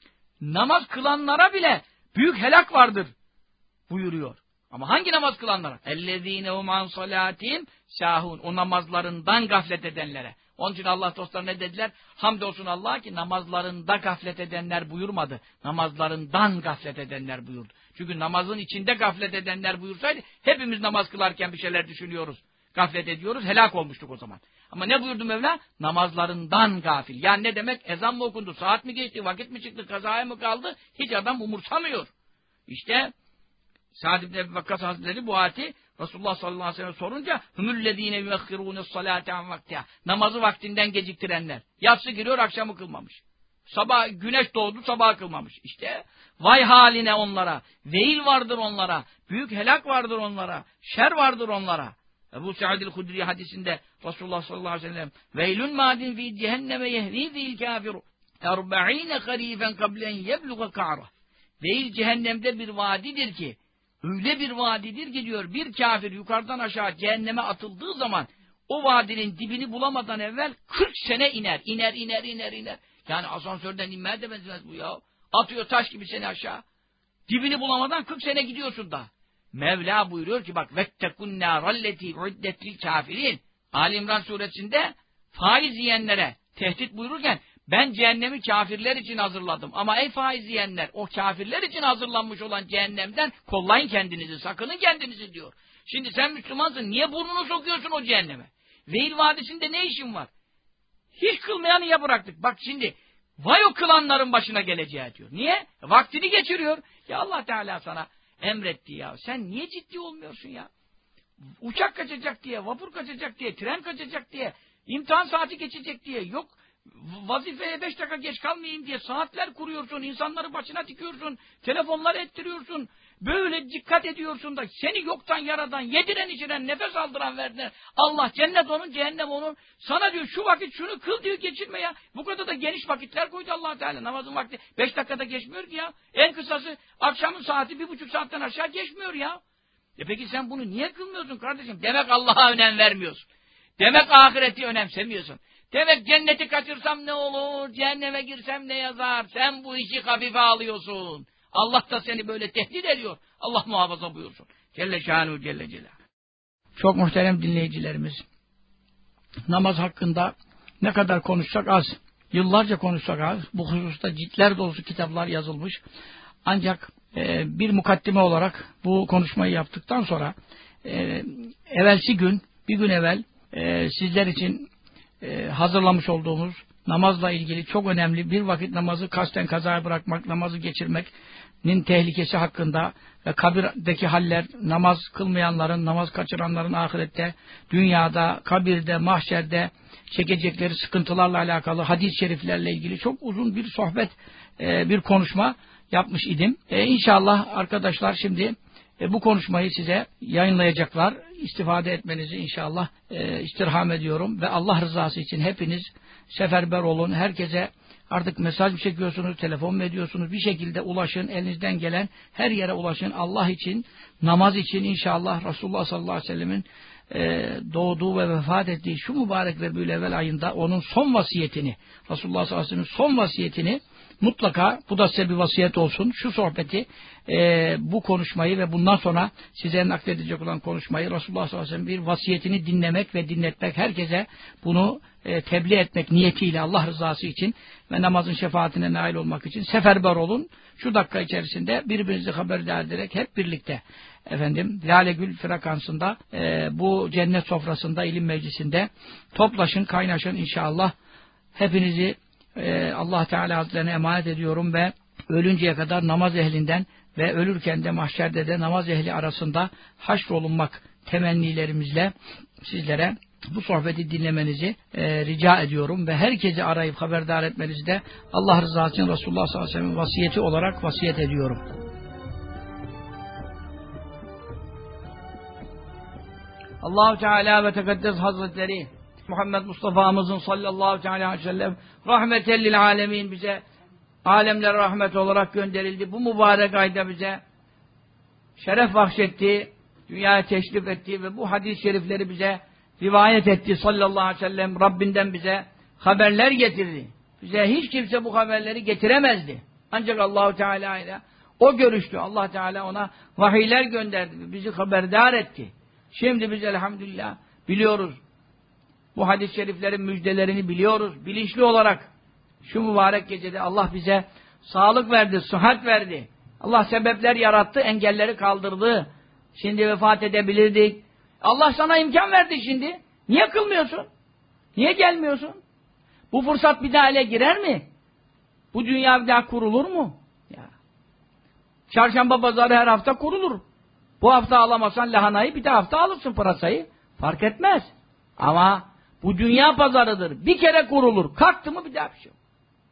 namaz kılanlara bile büyük helak vardır buyuruyor. Ama hangi namaz kılanlara? Ellezîne hum an salâtihim sâhûn. O namazlarından gaflet edenlere. Onun için Allah dostları ne dediler? Hamdolsun Allah'a ki namazlarında gaflet edenler buyurmadı. Namazlarından gaflet edenler buyurdu. Çünkü namazın içinde gaflet edenler buyursaydı hepimiz namaz kılarken bir şeyler düşünüyoruz. Gaflet ediyoruz. Helak olmuştuk o zaman. Ama ne buyurdu Mevla? Namazlarından gafil. Yani ne demek? Ezan mı okundu? Saat mi geçti? Vakit mi çıktı? Kazaya mı kaldı? Hiç adam umursamıyor. İşte Sa'd ibn Ebi Vakkas Hazretleri bu ayeti Resulullah sallallahu aleyhi ve sellem sorunca hümüllezîne yuakhirûnes salâte an vaktiha. Namazı vaktinden geciktirenler. Yatsı giriyor, akşamı kılmamış. Sabah güneş doğdu, sabah kılmamış. İşte vay haline onlara. Veil vardır onlara. Büyük helak vardır onlara. Şer vardır onlara. Ebu Sa'id el-Hudri hadisinde Resulullah sallallahu aleyhi ve sellem veylun madin fi cehenneme yehvi fil kafiru erba'ine harifen kablen yebluğa ka'ra. Veil cehennemde bir vadidir ki öyle bir vadidir ki diyor bir kafir yukarıdan aşağı cehenneme atıldığı zaman o vadinin dibini bulamadan evvel kırk sene iner. İner, iner, iner, iner. Yani asansörden inmeye de benzemez bu ya. Atıyor taş gibi seni aşağı. Dibini bulamadan kırk sene gidiyorsun da. Mevla buyuruyor ki bak vettekun nâralleti uddettil kafirin. Ali İmran suresinde faiz yiyenlere tehdit buyururken ben cehennemi kafirler için hazırladım. Ama ey faiz yiyenler o kafirler için hazırlanmış olan cehennemden kollayın kendinizi, sakının kendinizi diyor. Şimdi sen Müslümansın, niye burnunu sokuyorsun o cehenneme? Veil Vadisi'nde ne işin var? Hiç kılmayanı ya bıraktık. Bak şimdi vay o kılanların başına geleceği diyor. Niye? Vaktini geçiriyor. Ya Allah Teala sana emretti ya. Sen niye ciddi olmuyorsun ya? Uçak kaçacak diye, vapur kaçacak diye, tren kaçacak diye, imtihan saati geçecek diye, yok vazifeye beş dakika geç kalmayayım diye saatler kuruyorsun, insanları başına dikiyorsun, telefonlar ettiriyorsun, böyle dikkat ediyorsun da seni yoktan yaradan, yediren içiren, nefes aldıran verdiler. Allah, cennet onun, cehennem onun. Sana diyor şu vakit şunu kıl diyor, geçirme ya. Bu kadar da geniş vakitler koydu Allah Teala. Namazın vakti beş dakikada geçmiyor ki ya. En kısası akşamın saati bir buçuk saatten aşağı geçmiyor ya. E peki sen bunu niye kılmıyorsun kardeşim? Demek Allah'a önem vermiyorsun. Demek ahireti önemsemiyorsun. Demek cenneti kaçırsam ne olur, cehenneme girsem ne yazar? Sen bu işi hafife alıyorsun. Allah da seni böyle tehdit ediyor. Allah muhafaza buyursun. Celle şânuhu celle celâ. Çok muhterem dinleyicilerimiz, namaz hakkında ne kadar konuşsak az. Yıllarca konuşsak az. Bu hususta ciltler dolusu kitaplar yazılmış. Ancak e, bir mukaddime olarak bu konuşmayı yaptıktan sonra e, evvelsi gün, bir gün evvel e, sizler için e, hazırlamış olduğumuz namazla ilgili çok önemli bir vakit namazı kasten kazaya bırakmak, namazı geçirmenin tehlikesi hakkında ve kabirdeki haller, namaz kılmayanların, namaz kaçıranların ahirette, dünyada, kabirde, mahşerde çekecekleri sıkıntılarla alakalı hadis-i şeriflerle ilgili çok uzun bir sohbet, e, bir konuşma yapmış idim. E, İnşallah arkadaşlar şimdi e, bu konuşmayı size yayınlayacaklar. İstifade etmenizi inşallah e, istirham ediyorum ve Allah rızası için hepiniz seferber olun. Herkese artık mesaj mı çekiyorsunuz, telefon mu ediyorsunuz? Bir şekilde ulaşın, elinizden gelen her yere ulaşın. Allah için, namaz için inşallah Resulullah sallallahu aleyhi ve sellemin e, doğduğu ve vefat ettiği şu mübarek Rebül Evvel ayında onun son vasiyetini, Resulullah sallallahu aleyhi ve sellemin son vasiyetini mutlaka, bu da size bir vasiyet olsun. Şu sohbeti, e, bu konuşmayı ve bundan sonra size nakledecek olan konuşmayı Resulullah sallallahu aleyhi ve sellem bir vasiyetini dinlemek ve dinletmek, herkese bunu e, tebliğ etmek niyetiyle Allah rızası için ve namazın şefaatine nail olmak için seferber olun. Şu dakika içerisinde birbirinizi haberdar ederek hep birlikte efendim Lale Gül frekansında e, bu cennet sofrasında, ilim meclisinde toplaşın, kaynaşın inşallah. Hepinizi Ee, Allah Teala Hazretlerine emanet ediyorum ve ölünceye kadar namaz ehlinden ve ölürken de mahşerde de namaz ehli arasında haşrolunmak temennilerimizle sizlere bu sohbeti dinlemenizi e, rica ediyorum ve herkesi arayıp haberdar etmenizi de Allah rızası için Resulullah sallallahu aleyhi ve sellem vasiyeti olarak vasiyet ediyorum. Allah-u Teala ve Tekaddes Hazretleri Muhammed Mustafa'mızın sallallahu aleyhi ve sellem rahmeten lil alemin bize alemlere rahmet olarak gönderildi. Bu mübarek ayda bize şeref bahşetti, dünyaya teşrif etti ve bu hadis-i şerifleri bize rivayet etti sallallahu aleyhi ve sellem. Rabbinden bize haberler getirdi. Bize hiç kimse bu haberleri getiremezdi. Ancak Allah-u Teala ile o görüştü. Allah Teala ona vahiyler gönderdi. Bizi haberdar etti. Şimdi biz elhamdülillah biliyoruz. Bu hadis-i şeriflerin müjdelerini biliyoruz. Bilinçli olarak şu mübarek gecede Allah bize sağlık verdi, sıhhat verdi. Allah sebepler yarattı, engelleri kaldırdı. Şimdi vefat edebilirdik. Allah sana imkan verdi şimdi. Niye kılmıyorsun? Niye gelmiyorsun? Bu fırsat bir daha ele girer mi? Bu dünya bir daha kurulur mu? Ya. Çarşamba pazarı her hafta kurulur. Bu hafta alamasan lahanayı bir de hafta alırsın pırasayı. Fark etmez. Ama bu dünya pazarıdır. Bir kere kurulur. Kalktı mı bir daha bir şey yok.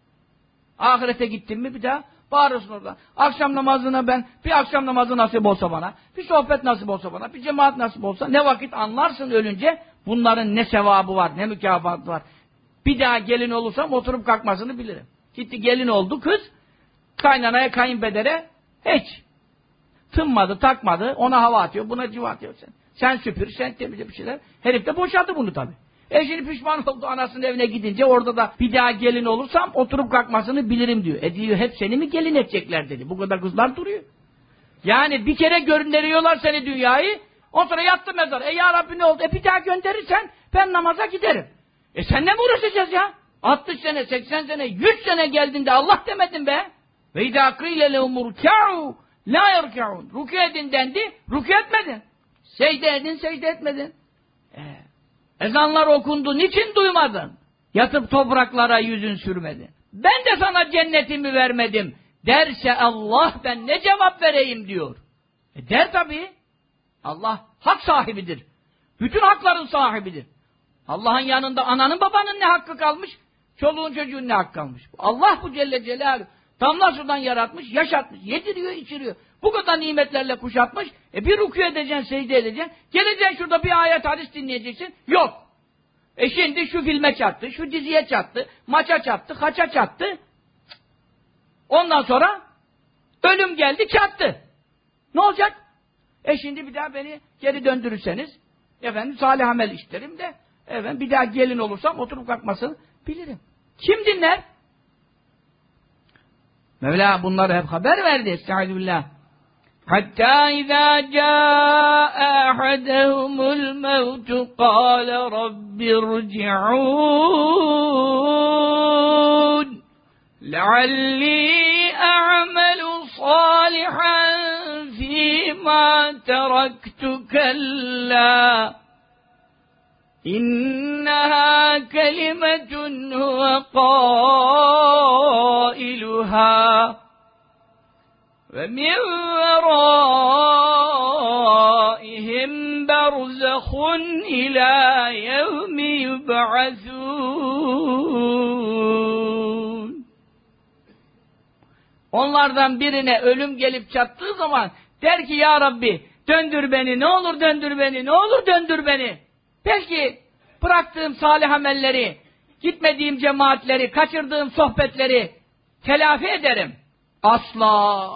Ahirete gittin mi bir daha bağırırsın orada. Akşam namazına ben, bir akşam namazı nasip olsa bana, bir sohbet nasip olsa bana, bir cemaat nasip olsa, ne vakit anlarsın ölünce bunların ne sevabı var, ne mükafatı var. Bir daha gelin olursam oturup kalkmasını bilirim. Gitti gelin oldu kız, kaynanaya, kayınpedere hiç. Tınmadı, takmadı, ona hava atıyor, buna civa atıyor sen. Sen süpür, sen temizle bir şeyler. Herif de boşadı bunu tabii. Eşini pişman oldu anasının evine gidince, orada da bir daha gelin olursam oturup kalkmasını bilirim diyor. E diyor, hep seni mi gelin edecekler dedi. Bu kadar kızlar duruyor. Yani bir kere gönderiyorlar seni dünyayı, o sonra yattı mezar. E ya Rabbi ne oldu? E bir daha gönderirsen ben namaza giderim. E seninle mi uğraşacağız ya? altmış sene, seksen sene, yüz sene geldin de Allah demedin be. Ve idâ kîle lehum rukâ'u lâ yerkâ'un. Rükû edin dendi, rükû etmedin. Secde edin, secde etmedin. Eee. Ezanlar okundu, niçin duymadın? Yatıp topraklara yüzün sürmedin. Ben de sana cennetimi vermedim derse Allah, ben ne cevap vereyim diyor. E der tabii. Allah hak sahibidir. Bütün hakların sahibidir. Allah'ın yanında ananın babanın ne hakkı kalmış? Çoluğun çocuğun ne hakkı kalmış? Allah bu Celle Celaluhu damla sudan yaratmış, yaşatmış, yediriyor, içiriyor. Bu kadar nimetlerle kuşatmış. E bir rükû edeceksin, secde edeceksin. Geleceksin şurada bir ayet hadis dinleyeceksin. Yok. E şimdi şu filme çattı, şu diziye çattı, maça çattı, haça çattı. Ondan sonra ölüm geldi çattı. Ne olacak? E şimdi bir daha beni geri döndürürseniz, efendim salih amel işlerim de, efendim bir daha gelin olursam oturup kalkmasını bilirim. Kim dinler? Mevla bunları hep haber verdi. Estağfirullah. Hatta izâ câe ahadehumul mevtu kâle rabbirci'ûn leallî a'melu sâlihan fîmâ teraktu kellâ İnneha kelimetun huve qâiluhâ ve min verâihim berzahun ilâ yevmi yub'asûn. Onlardan birine ölüm gelip çattığı zaman der ki ya Rabbi döndür beni, ne olur döndür beni, ne olur döndür beni. Belki bıraktığım salih amelleri, gitmediğim cemaatleri, kaçırdığım sohbetleri telafi ederim. Asla.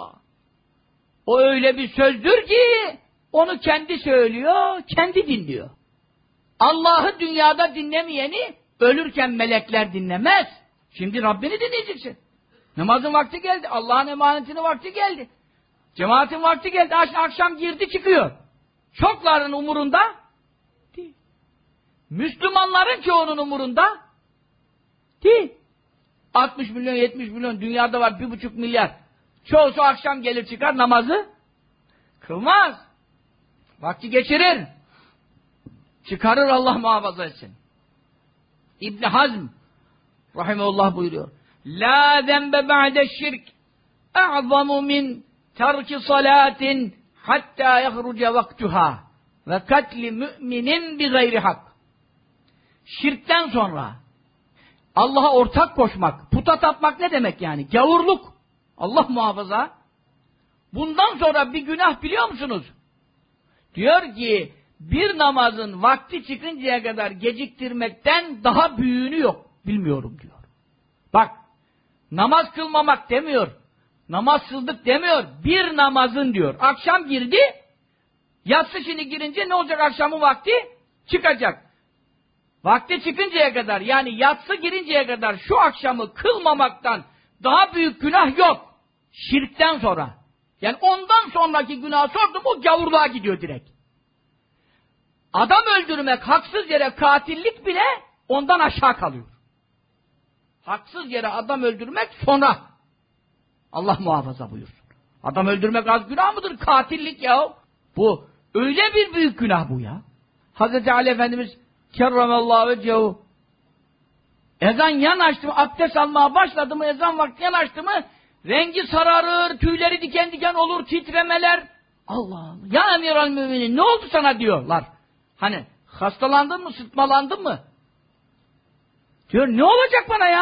O öyle bir sözdür ki onu kendi söylüyor, kendi dinliyor. Allah'ı dünyada dinlemeyeni ölürken melekler dinlemez. Şimdi Rabbini dinleyeceksin. Namazın vakti geldi, Allah'ın emanetinin vakti geldi. Cemaatin vakti geldi, akşam girdi çıkıyor. Çokların umurunda değil. Müslümanların çoğunun umurunda değil. altmış milyon, yetmiş milyon dünyada var bir buçuk milyar. Çoğusu akşam gelir çıkar namazı kılmaz. Vakti geçirir. Çıkarır Allah muhafaza etsin. İbn Hazm rahimehullah buyuruyor. La zembe ba'de şirk a'zamu min terki salatin hatta yahruca vaktuha ve katli müminin bi gayri hak. Şirkten sonra Allah'a ortak koşmak, puta tapmak ne demek yani? Gavurluk. Allah muhafaza. Bundan sonra bir günah biliyor musunuz? Diyor ki bir namazın vakti çıkıncaya kadar geciktirmekten daha büyüğünü yok. Bilmiyorum diyor. Bak, namaz kılmamak demiyor. Namaz kıldık demiyor. Bir namazın diyor. Akşam girdi, yatsı şimdi girince ne olacak akşamın vakti? Çıkacak. Vakti çıkıncaya kadar, yani yatsı girinceye kadar şu akşamı kılmamaktan daha büyük günah yok. Şirkten sonra. Yani ondan sonraki günah sordum, o gavurluğa gidiyor direkt. Adam öldürmek, haksız yere katillik bile ondan aşağı kalıyor. Haksız yere adam öldürmek sonra. Allah muhafaza buyursun. Adam öldürmek az günah mıdır? Katillik ya. Bu öyle bir büyük günah bu ya. Hazreti Ali Efendimiz kerramallahu vecehu ezan yanaştı mı, abdest almaya başladı mı, ezan vakti yanaştı mı rengi sararır, tüyleri diken diken olur, titremeler. Allah Allah. Ya emiral müminin ne oldu sana diyorlar. Hani hastalandın mı, sıtmalandın mı? Diyor ne olacak bana ya?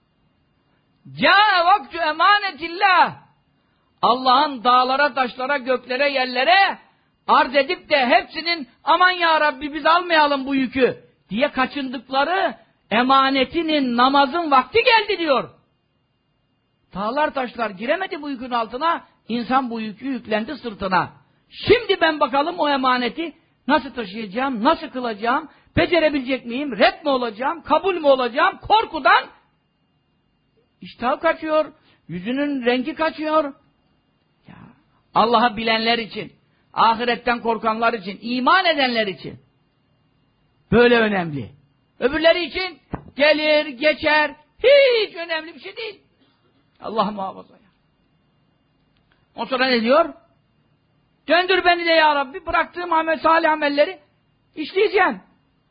Câ vaktu emanetillah. Allah'ın dağlara, taşlara, göklere, yerlere arz edip de hepsinin aman ya Rabbi biz almayalım bu yükü diye kaçındıkları emanetinin, namazın vakti geldi diyor. Dağlar taşlar giremedi bu yükün altına, insan bu yükü yüklendi sırtına. Şimdi ben bakalım o emaneti nasıl taşıyacağım, nasıl kılacağım, becerebilecek miyim, ret mi olacağım, kabul mü olacağım, korkudan iştah kaçıyor, yüzünün rengi kaçıyor. Ya, Allah'ı bilenler için, ahiretten korkanlar için, iman edenler için böyle önemli. Öbürleri için gelir, geçer, hiç önemli bir şey değil. Allah muhafaza ya. O sonra ne diyor? Döndür beni de ya Rabbi, bıraktığım amel, salih amelleri işleyeceğim.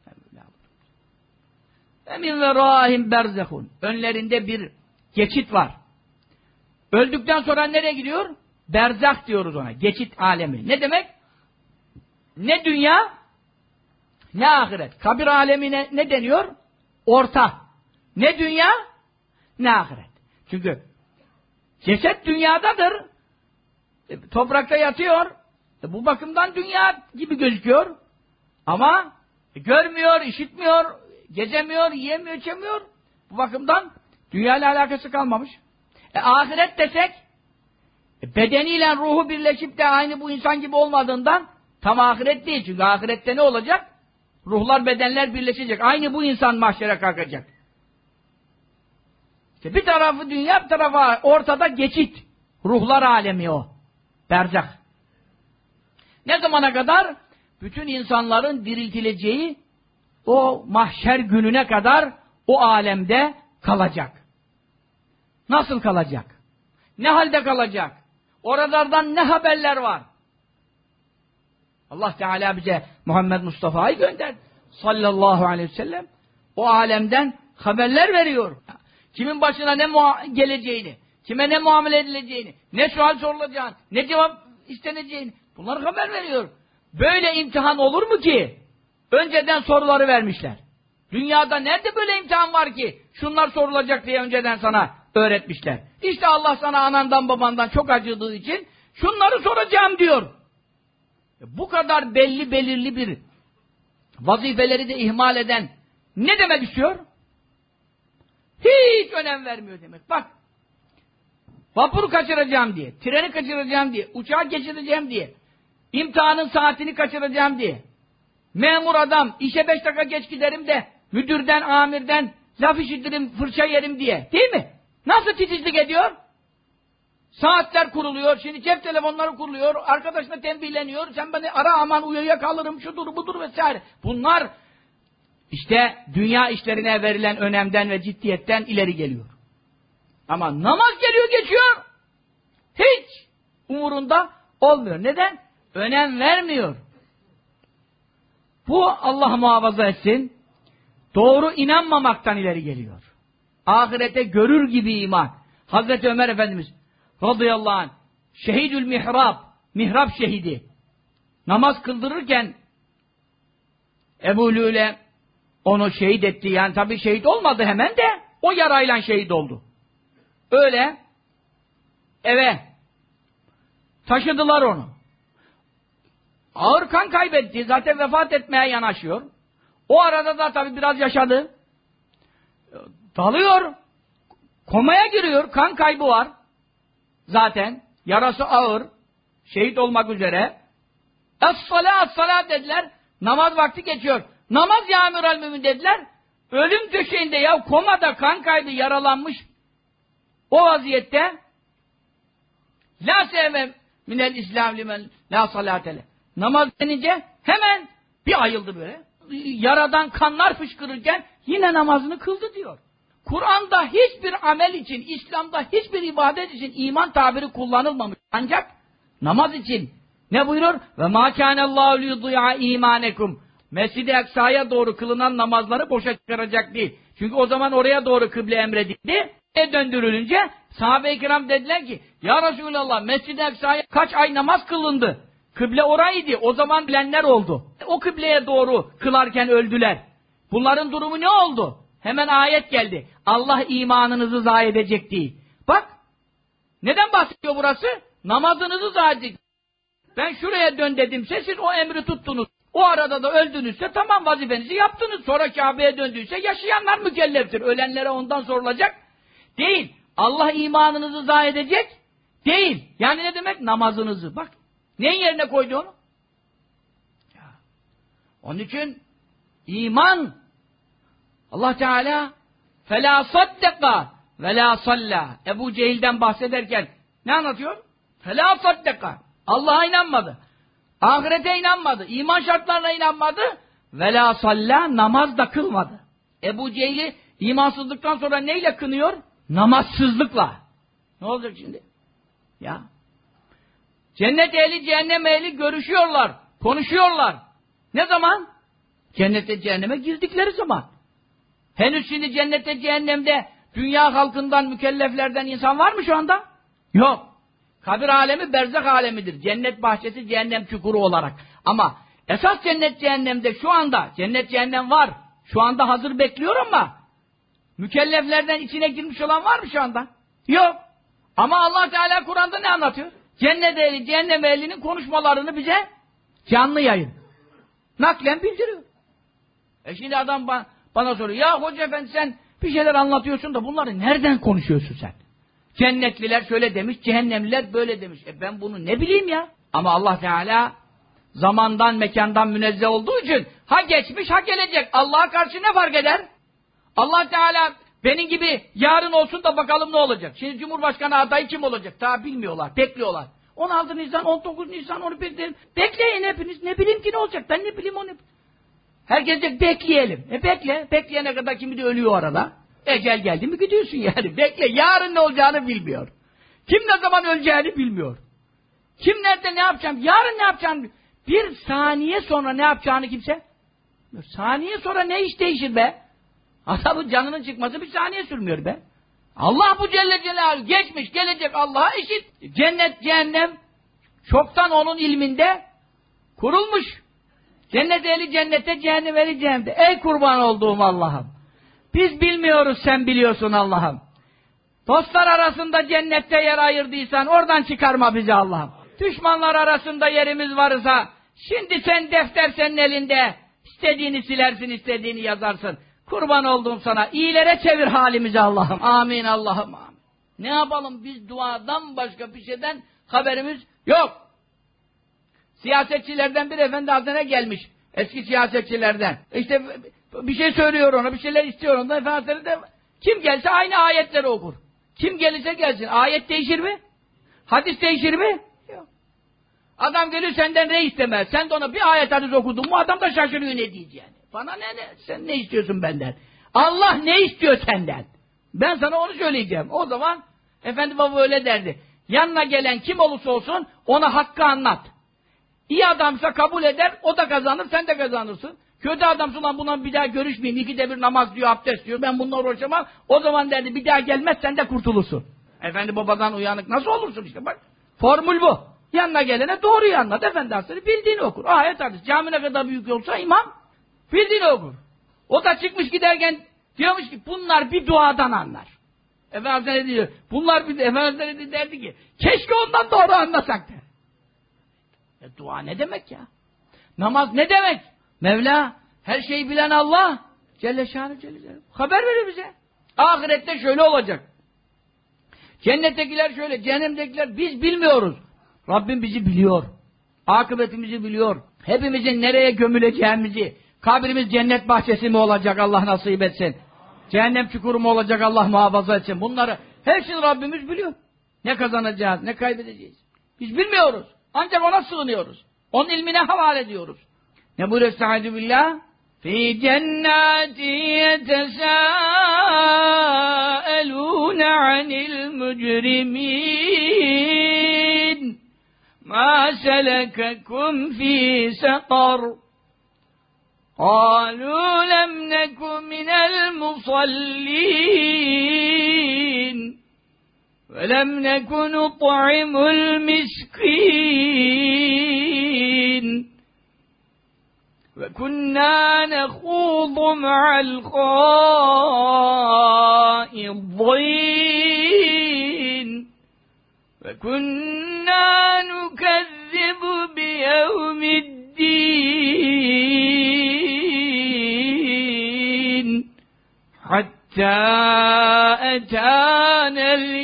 Emin ve rahim berzehun. Önlerinde bir geçit var. Öldükten sonra nereye gidiyor? Berzah diyoruz ona. Geçit alemi. Ne demek? Ne dünya, ne ahiret. Kabir alemine ne deniyor? Orta. Ne dünya, ne ahiret. Çünkü ceset dünyadadır. E, toprakta yatıyor. E, bu bakımdan dünya gibi gözüküyor. Ama e, görmüyor, işitmiyor, gezemiyor, yiyemiyor, içemiyor. Bu bakımdan dünya ile alakası kalmamış. E, ahiret desek e, bedeniyle ruhu birleşip de aynı bu insan gibi olmadığından tam ahiret değil. Çünkü ahirette ne olacak? Ruhlar, bedenler birleşecek. Aynı bu insan mahşere kalkacak. İşte bir tarafı dünya, bir tarafı ortada geçit. Ruhlar alemi o. Berzah. Ne zamana kadar? Bütün insanların diriltileceği o mahşer gününe kadar o alemde kalacak. Nasıl kalacak? Ne halde kalacak? Oralardan ne haberler var? Allah Teala bize Muhammed Mustafa'yı gönderdi. Sallallahu aleyhi ve sellem. O alemden haberler veriyor. Kimin başına ne geleceğini, kime ne muamele edileceğini, ne sual sorulacağını, ne cevap isteneceğini, bunları haber veriyor. Böyle imtihan olur mu ki? Önceden soruları vermişler. Dünyada nerede böyle imtihan var ki? Şunlar sorulacak diye önceden sana öğretmişler. İşte Allah sana anandan babandan çok acıdığı için şunları soracağım diyor. Bu kadar belli belirli bir vazifeleri de ihmal eden ne demek istiyor? Hiç önem vermiyor demek. Bak, vapuru kaçıracağım diye, treni kaçıracağım diye, uçağı geçireceğim diye, imtihanın saatini kaçıracağım diye, memur adam, işe beş dakika geç giderim de, müdürden, amirden laf işitirim, fırça yerim diye, değil mi? Nasıl titizlik ediyor? Saatler kuruluyor, şimdi cep telefonları kuruluyor, arkadaşına tembihleniyor, sen beni ara aman uyuya kalırım, şudur budur vesaire. Bunlar işte dünya işlerine verilen önemden ve ciddiyetten ileri geliyor. Ama namaz geliyor geçiyor, hiç umurunda olmuyor. Neden? Önem vermiyor. Bu Allah muhafaza etsin, doğru inanmamaktan ileri geliyor. Ahirete görür gibi iman. Hazreti Ömer Efendimiz radıyallahu anh, şehidül mihrab, mihrab şehidi, namaz kıldırırken Ebu Lüle onu şehit etti. Yani tabii şehit olmadı hemen de o yarayla şehit oldu. Öyle eve taşıdılar onu. Ağır kan kaybetti. Zaten vefat etmeye yanaşıyor. O arada da tabii biraz yaşadı. Dalıyor. Komaya giriyor. Kan kaybı var. Zaten yarası ağır. Şehit olmak üzere. Es-salâ, es-salâ dediler. Namaz vakti geçiyor. Namaz ya emiral mümin dediler. Ölüm döşeğinde ya komada kan kaybı yaralanmış. O vaziyette la sevmem minel islam limen la salatele. Namaz denince hemen bir ayıldı böyle. Yaradan kanlar fışkırırken yine namazını kıldı diyor. Kur'an'da hiçbir amel için, İslam'da hiçbir ibadet için iman tabiri kullanılmamış. Ancak namaz için ne buyurur? Ve mâ kânellâhu liyudî'a îmânekum. Mescid-i Aksa'ya doğru kılınan namazları boşa çıkaracak değil. Çünkü o zaman oraya doğru kıble emredildi. E döndürülünce sahabe-i kiram dediler ki ya Resulallah Mescid-i Aksa'ya kaç ay namaz kılındı? Kıble oraydı. O zaman bilenler oldu. O kıbleye doğru kılarken öldüler. Bunların durumu ne oldu? Hemen ayet geldi. Allah imanınızı zayi edecek değil. Bak. Neden bahsediyor burası? Namazınızı zayi edecek. Ben şuraya dön dedimse siz o emri tuttunuz. O arada da öldünüzse tamam vazifenizi yaptınız. Sonra Kabe'ye döndüyse yaşayanlar mükelleftir. Ölenlere ondan sorulacak. Değil. Allah imanınızı zayi edecek. Değil. Yani ne demek? Namazınızı. Bak. Neyin yerine koydu onu? Ya. Onun için iman Allah Teala فَلَا صَدَّقَ وَلَا صَلَّى Ebu Cehil'den bahsederken ne anlatıyor? فَلَا صَدَّقَ Allah'a inanmadı. Ahirete inanmadı. İman şartlarına inanmadı. وَلَا صَلَّى Namaz da kılmadı. Ebu Cehil'i imansızlıktan sonra neyle kınıyor? Namazsızlıkla. Ne olacak şimdi? Ya. Cennet ehli, cehennem ehli görüşüyorlar. Konuşuyorlar. Ne zaman? Cennete, cehenneme girdikleri zaman. Henüz şimdi cennette, cehennemde dünya halkından, mükelleflerden insan var mı şu anda? Yok. Kabir alemi berzak alemidir. Cennet bahçesi, cehennem çukuru olarak. Ama esas cennet cehennemde şu anda, cennet cehennem var. Şu anda hazır bekliyor ama mükelleflerden içine girmiş olan var mı şu anda? Yok. Ama Allah Teala Kur'an'da ne anlatıyor? Cennet ehli, cehennem ehlinin konuşmalarını bize canlı yayın. Naklen bildiriyor. E şimdi adam ba bana soruyor. Ya hoca efendi sen bir şeyler anlatıyorsun da bunları nereden konuşuyorsun sen? Cennetliler şöyle demiş, cehennemliler böyle demiş. E ben bunu ne bileyim ya? Ama Allah Teala zamandan, mekandan münezzeh olduğu için ha geçmiş, ha gelecek. Allah'a karşı ne fark eder? Allah Teala benim gibi yarın olsun da bakalım ne olacak. Şimdi Cumhurbaşkanı adayı kim olacak? Daha bilmiyorlar, bekliyorlar. on altı Nisan, on dokuz Nisan onu bekleyin. Bekleyin hepiniz. Ne bileyim ki ne olacak? Ben ne bileyim onu. Herkes de bekleyelim. E bekle. Bekleyene kadar kimi de ölüyor arada. Ecel geldi mi gidiyorsun yani. Bekle. Yarın ne olacağını bilmiyor. Kim ne zaman öleceğini bilmiyor. Kim nerede ne yapacağım? Yarın ne yapacağını. Bir saniye sonra ne yapacağını kimse. Saniye sonra ne iş değişir be? Adamın canının çıkması bir saniye sürmüyor be. Allah bu Celle Celaluhu geçmiş gelecek Allah'a eşit. Cennet cehennem çoktan onun ilminde kurulmuş. Cennet ehli cennette, cehennem ehli cehennemde. Ey kurban olduğum Allah'ım. Biz bilmiyoruz, sen biliyorsun Allah'ım. Dostlar arasında cennette yer ayırdıysan oradan çıkarma bizi Allah'ım. Düşmanlar arasında yerimiz varsa şimdi sen defter senin elinde. İstediğini silersin, istediğini yazarsın. Kurban olduğum sana. İyilere çevir halimizi Allah'ım. Amin Allah'ım. Amin. Ne yapalım? Biz duadan başka bir şeyden haberimiz yok. Siyasetçilerden bir efendi hazretine gelmiş. Eski siyasetçilerden. İşte bir şey söylüyor ona, bir şeyler istiyor ondan. Efendi Hazretleri de kim gelse aynı ayetleri okur. Kim gelirse gelsin. Ayet değişir mi? Hadis değişir mi? Yok. Adam geliyor senden ne istemez. Sen de ona bir ayet hadis okudun mu adam da şaşırıyor ne diyeceğini. Bana ne ne? Sen ne istiyorsun benden? Allah ne istiyor senden? Ben sana onu söyleyeceğim. O zaman Efendi Baba öyle derdi. Yanına gelen kim olursa olsun ona hakkı anlat. İyi adamsa kabul eder, o da kazanır, sen de kazanırsın. Kötü adamsa lan bundan bir daha görüşmeyeyim, ikide bir namaz diyor, abdest diyor, ben bununla uğraşamam. O zaman derdi bir daha gelmez, sen de kurtulursun. Efendi Baba'dan uyanık nasıl olursun işte bak. Formül bu. Yanına gelene doğruyu anlat. Efendi Hazretleri bildiğini okur. Ayet hadis. Cami ne kadar büyük olsa imam bildiğini okur. O da çıkmış giderken diyormuş ki bunlar bir duadan anlar. Efendi Hazretleri diyor. Bunlar bir Efendi Hazretleri derdi ki keşke ondan doğru anlasak der. E, dua ne demek ya? Namaz ne demek? Mevla her şeyi bilen Allah Celle Şanı Celle Celle. Haber verir bize. Ahirette şöyle olacak. Cennettekiler şöyle, cehennemdekiler biz bilmiyoruz. Rabbim bizi biliyor. Akıbetimizi biliyor. Hepimizin nereye gömüleceğimizi, kabrimiz cennet bahçesi mi olacak Allah nasip etsin. Cehennem çukuru mu olacak Allah muhafaza etsin. Bunları hepsini Rabbimiz biliyor. Ne kazanacağız, ne kaybedeceğiz. Biz bilmiyoruz. Ancak ona sığınıyoruz. Onun ilmine havale ediyoruz. Ne buyuruyor Estaizu billah? Fî cennâti yetesâelûne anil mücrimîn mâ selekekum fî sekar قَالُوا لَمْ نَكُ مِنَ الْمُصَلِّينَ وَلَمْ نَكُ نُطْعِمُ الْمِسْكِينَ وَكُنَّا نَخُوضُ مَعَ الْخَائِضِينَ وَكُنَّا نُكَذِّبُ بِيَوْمِ الدِّينِ حَتَّى أَتَانَا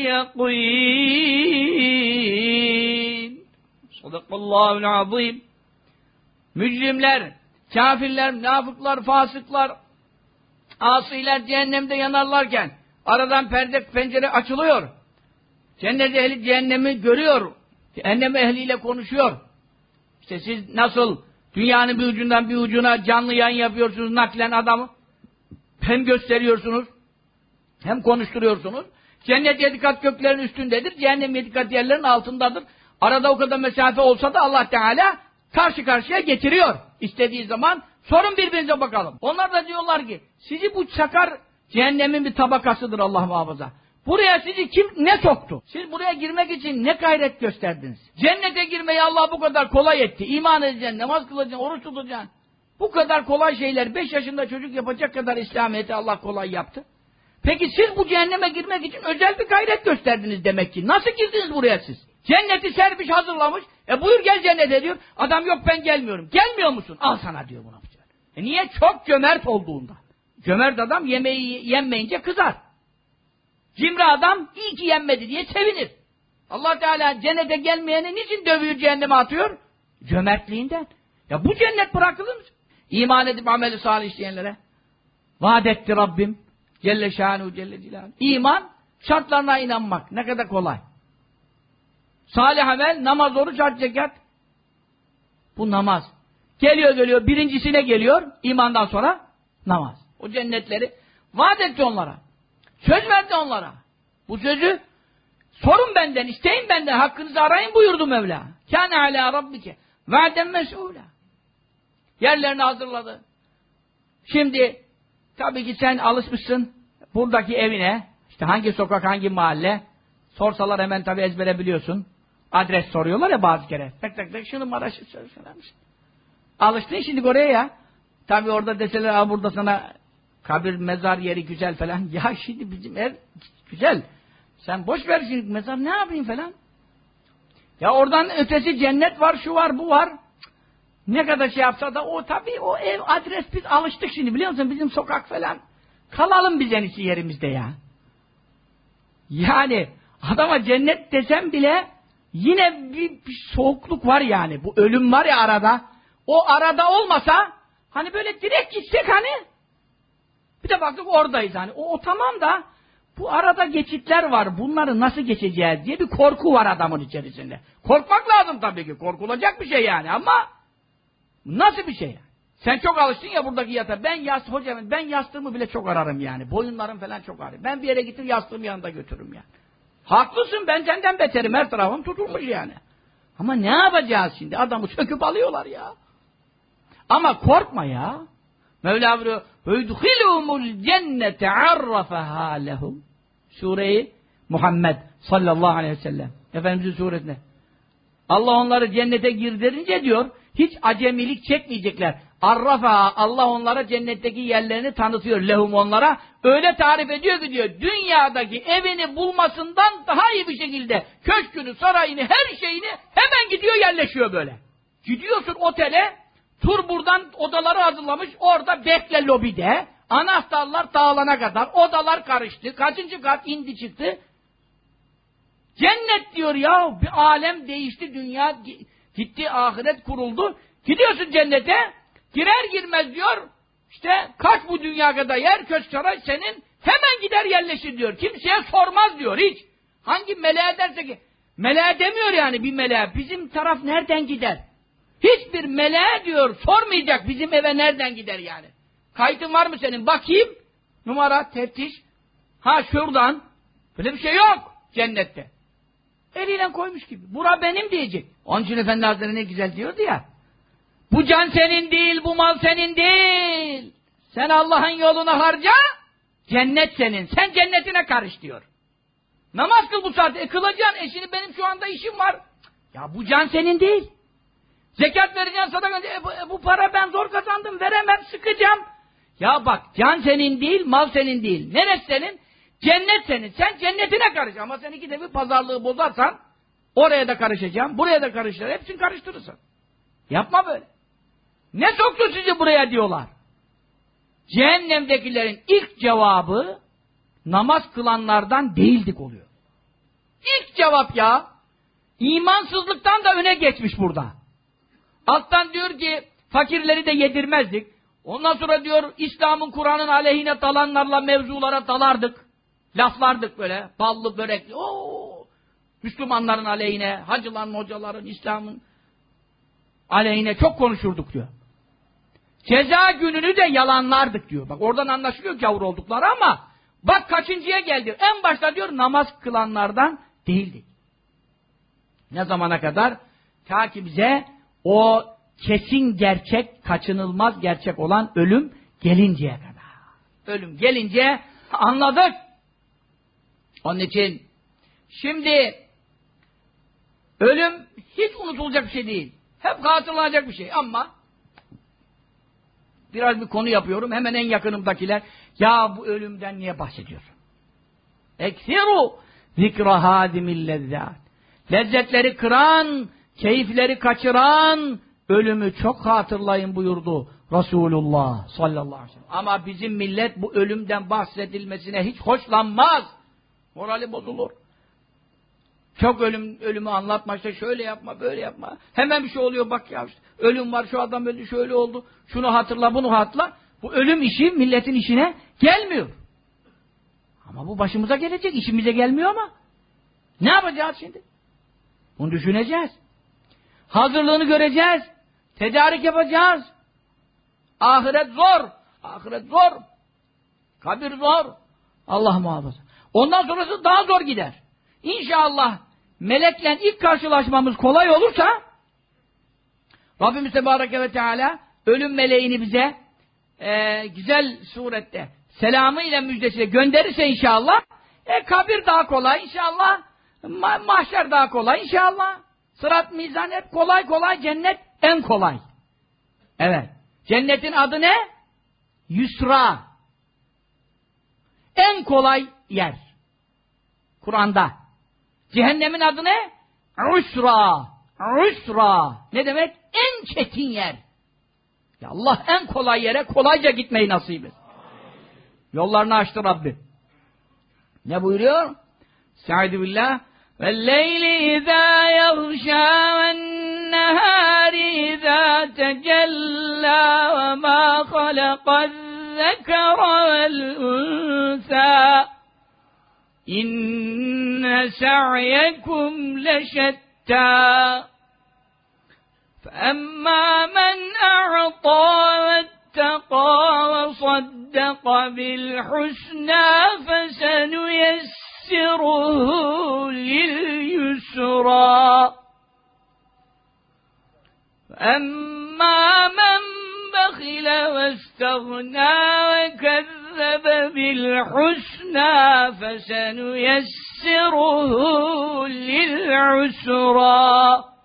الْيَقِينَ Sadakallahu azim. Mücrimler, kafirler, münafıklar, fasıklar, asiler cehennemde yanarlarken aradan perde, pencere açılıyor. Cennet ehli cehennemi görüyor. Cehennem ehliyle konuşuyor. İşte siz nasıl dünyanın bir ucundan bir ucuna canlı yayın yapıyorsunuz naklen adamı. Hem gösteriyorsunuz, hem konuşturuyorsunuz. Cennet yedi kat göklerin üstündedir, cehennem yedi kat yerlerin altındadır. Arada o kadar mesafe olsa da Allah Teala karşı karşıya getiriyor. İstediği zaman sorun birbirinize bakalım. Onlar da diyorlar ki sizi bu çakar cehennemin bir tabakasıdır Allah muhafaza. Buraya sizi kim ne soktu? Siz buraya girmek için ne gayret gösterdiniz? Cennete girmeyi Allah bu kadar kolay etti. İman edeceksin, namaz kılacaksın, oruç tutacaksın. Bu kadar kolay şeyler beş yaşında çocuk yapacak kadar İslamiyet'i Allah kolay yaptı. Peki siz bu cehenneme girmek için özel bir gayret gösterdiniz demek ki. Nasıl girdiniz buraya siz? Cenneti sermiş, hazırlamış. E buyur gel cennete diyor. Adam yok ben gelmiyorum. Gelmiyor musun? Al sana diyor buna. E niye? Çok cömert olduğundan. Cömert adam yemeği yenmeyince kızar. Cimri adam iyi ki yenmedi diye sevinir. Allah Teala cennete gelmeyeni niçin dövüyor, cehenneme atıyor? Cömertliğinden. Ya bu cennet bırakılır mı? İman edip ameli salih işleyenlere vaad etti Rabbim Celle Şanuhu Celle Celaluhu. İman şartlarına inanmak ne kadar kolay. Salih amel, namaz, oruç, hac, zekat. Bu namaz. Geliyor geliyor birincisine geliyor imandan sonra namaz. O cennetleri vaat etti onlara. Söz verdi onlara. Bu sözü sorun benden, isteyin benden, hakkınızı arayın buyurdu Mevla. Kâne alâ rabbike va'den mes'ûlâ. Yerlerini hazırladı. Şimdi tabii ki sen alışmışsın buradaki evine, işte hangi sokak, hangi mahalle, sorsalar hemen tabii ezbere biliyorsun. Adres soruyorlar ya bazı kere. Tek tek tek şunu maraşı söylemiş. Alıştın şimdi oraya ya. Tabii orada deseler, ha burada sana kabir, mezar yeri güzel falan. Ya şimdi bizim ev güzel. Sen boş ver şimdi mezar ne yapayım falan. Ya oradan ötesi cennet var, şu var, bu var. Ne kadar şey yapsa da o tabii o ev, adres biz alıştık şimdi biliyor musun? Bizim sokak falan. Kalalım biz en iyisi yerimizde ya. Yani adama cennet desem bile yine bir, bir soğukluk var yani. Bu ölüm var ya arada. O arada olmasa hani böyle direkt gitsek hani bir de baktık oradayız hani. O, o tamam da bu arada geçitler var. Bunları nasıl geçeceğiz diye bir korku var adamın içerisinde. Korkmak lazım tabii ki. Korkulacak bir şey yani ama nasıl bir şey yani? Sen çok alıştın ya buradaki yatağa. Ben yast hocam ben yastığımı bile çok ararım yani. Boyunlarım falan çok ararım. Ben bir yere gittim yastığımı yanında götürürüm yani. Haklısın ben senden beterim. Her tarafım tutulmuş yani. Ama ne yapacağız şimdi? Adamı söküp alıyorlar ya. Ama korkma ya. Mevla buyuruyor. وَيُدْخِلُهُمُ الْجَنَّةَ عَرَّفَهَا لَهُمْ. Sure-i Muhammed sallallahu aleyhi ve sellem. Efendimizin suresinde. Allah onları cennete girderince diyor, hiç acemilik çekmeyecekler. Arrafa, Allah onlara cennetteki yerlerini tanıtıyor. Lehum onlara. Öyle tarif ediyor ki diyor, dünyadaki evini bulmasından daha iyi bir şekilde köşkünü, sarayını, her şeyini hemen gidiyor yerleşiyor böyle. Gidiyorsun otele, tur buradan odaları hazırlamış, orada bekle lobide. Anahtarlar dağılana kadar, odalar karıştı. Kaçıncı kat indi çıktı. Cennet diyor ya, bir alem değişti, dünya gitti, ahiret kuruldu. Gidiyorsun cennete, girer girmez diyor, işte kaç bu dünya kadar yer, köşk saray senin, hemen gider yerleşir diyor. Kimseye sormaz diyor hiç. Hangi meleğe derse ki, meleğe demiyor yani bir meleğe, bizim taraf nereden gider? Hiçbir meleğe diyor, sormayacak bizim eve nereden gider yani. Kaydın var mı senin? Bakayım, numara, teftiş, ha şuradan, böyle bir şey yok cennette. Eliyle koymuş gibi. Bura benim diyecek. Onun için Efendi Hazretleri ne güzel diyordu ya. Bu can senin değil, bu mal senin değil. Sen Allah'ın yoluna harca, cennet senin. Sen cennetine karış diyor. Namaz kıl bu saatte. E kılacaksın. E şimdi benim şu anda işim var. Ya bu can senin değil. Zekat vereceksin, sadaka. E bu, e bu para ben zor kazandım, veremem, sıkacağım. Ya bak, can senin değil, mal senin değil. Neresi senin? Cennet senin. Sen cennetine karış. Ama sen iki de bir pazarlığı bozarsan oraya da karışacağım, buraya da karışacağım. Hepsini karıştırırsın. Yapma böyle. Ne soktu sizi buraya diyorlar. Cehennemdekilerin ilk cevabı namaz kılanlardan değildik oluyor. İlk cevap ya. İmansızlıktan da öne geçmiş burada. Alttan diyor ki fakirleri de yedirmezdik. Ondan sonra diyor İslam'ın, Kur'an'ın aleyhine dalanlarla mevzulara dalardık. Laflardık böyle, ballı börekli, ooo, Müslümanların aleyhine, hacıların, hocaların, İslam'ın aleyhine çok konuşurduk diyor. Ceza gününü de yalanlardık diyor. Bak oradan anlaşılıyor gavur oldukları ama bak kaçıncıya geldi. En başta diyor namaz kılanlardan değildik. Ne zamana kadar? Ta ki bize o kesin gerçek, kaçınılmaz gerçek olan ölüm gelinceye kadar. Ölüm gelince anladık. Onun için şimdi ölüm hiç unutulacak bir şey değil. Hep hatırlanacak bir şey ama biraz bir konu yapıyorum. Hemen en yakınımdakiler ya bu ölümden niye bahsediyorsun? Eksiru zikra hadimil lezzat. lezzetleri kıran, keyifleri kaçıran ölümü çok hatırlayın buyurdu Resulullah sallallahu aleyhi ve sellem. Ama bizim millet bu ölümden bahsedilmesine hiç hoşlanmaz. Morali bozulur. Çok ölüm ölümü anlatma, işte şöyle yapma, böyle yapma. Hemen bir şey oluyor, bak ya işte, ölüm var, şu adam öldü, şöyle oldu. Şunu hatırla, bunu hatırla. Bu ölüm işi milletin işine gelmiyor. Ama bu başımıza gelecek, işimize gelmiyor ama. Ne yapacağız şimdi? Bunu düşüneceğiz. Hazırlığını göreceğiz. Tedarik yapacağız. Ahiret zor. Ahiret zor. Kabir zor. Allah muhafaza. Ondan sonrası daha zor gider. İnşallah melekle ilk karşılaşmamız kolay olursa Rabbimiz Tebareke ve Teala ölüm meleğini bize e, güzel surette selamı ile müjdesiyle gönderirse inşallah e, kabir daha kolay inşallah, ma mahşer daha kolay inşallah, sırat mizan hep kolay kolay, cennet en kolay. Evet. Cennetin adı ne? Yusra. En kolay yer. Kur'an'da. Cehennemin adı ne? Usra. Usra. Ne demek? En çetin yer. Ya Allah en kolay yere kolayca gitmeyi nasip et. Yollarını açtı Rabbim. Ne buyuruyor? Estaizu billah. وَاللَّيْلِ إِذَا يَغْشَى وَالنَّهَارِ إِذَا تَجَلَّى وَمَا خَلَقَ الذَّكَرَ وَالْأُنْثَى إِنَّ سَعْيَكُمْ لَشَتَّى فَأَمَّا مَنْ أَعْطَى وَاتَّقَى وَصَدَّقَ بِالْحُسْنَى فَسَنُيَسِّرُهُ لِلْيُسْرَى فَأَمَّا مَنْ بَخِلَ وَاسْتَغْنَى وَكَذَّبَ بِالْحُسْنَى فَسَنُيَسِّرُهُ لِلْعُسْرَى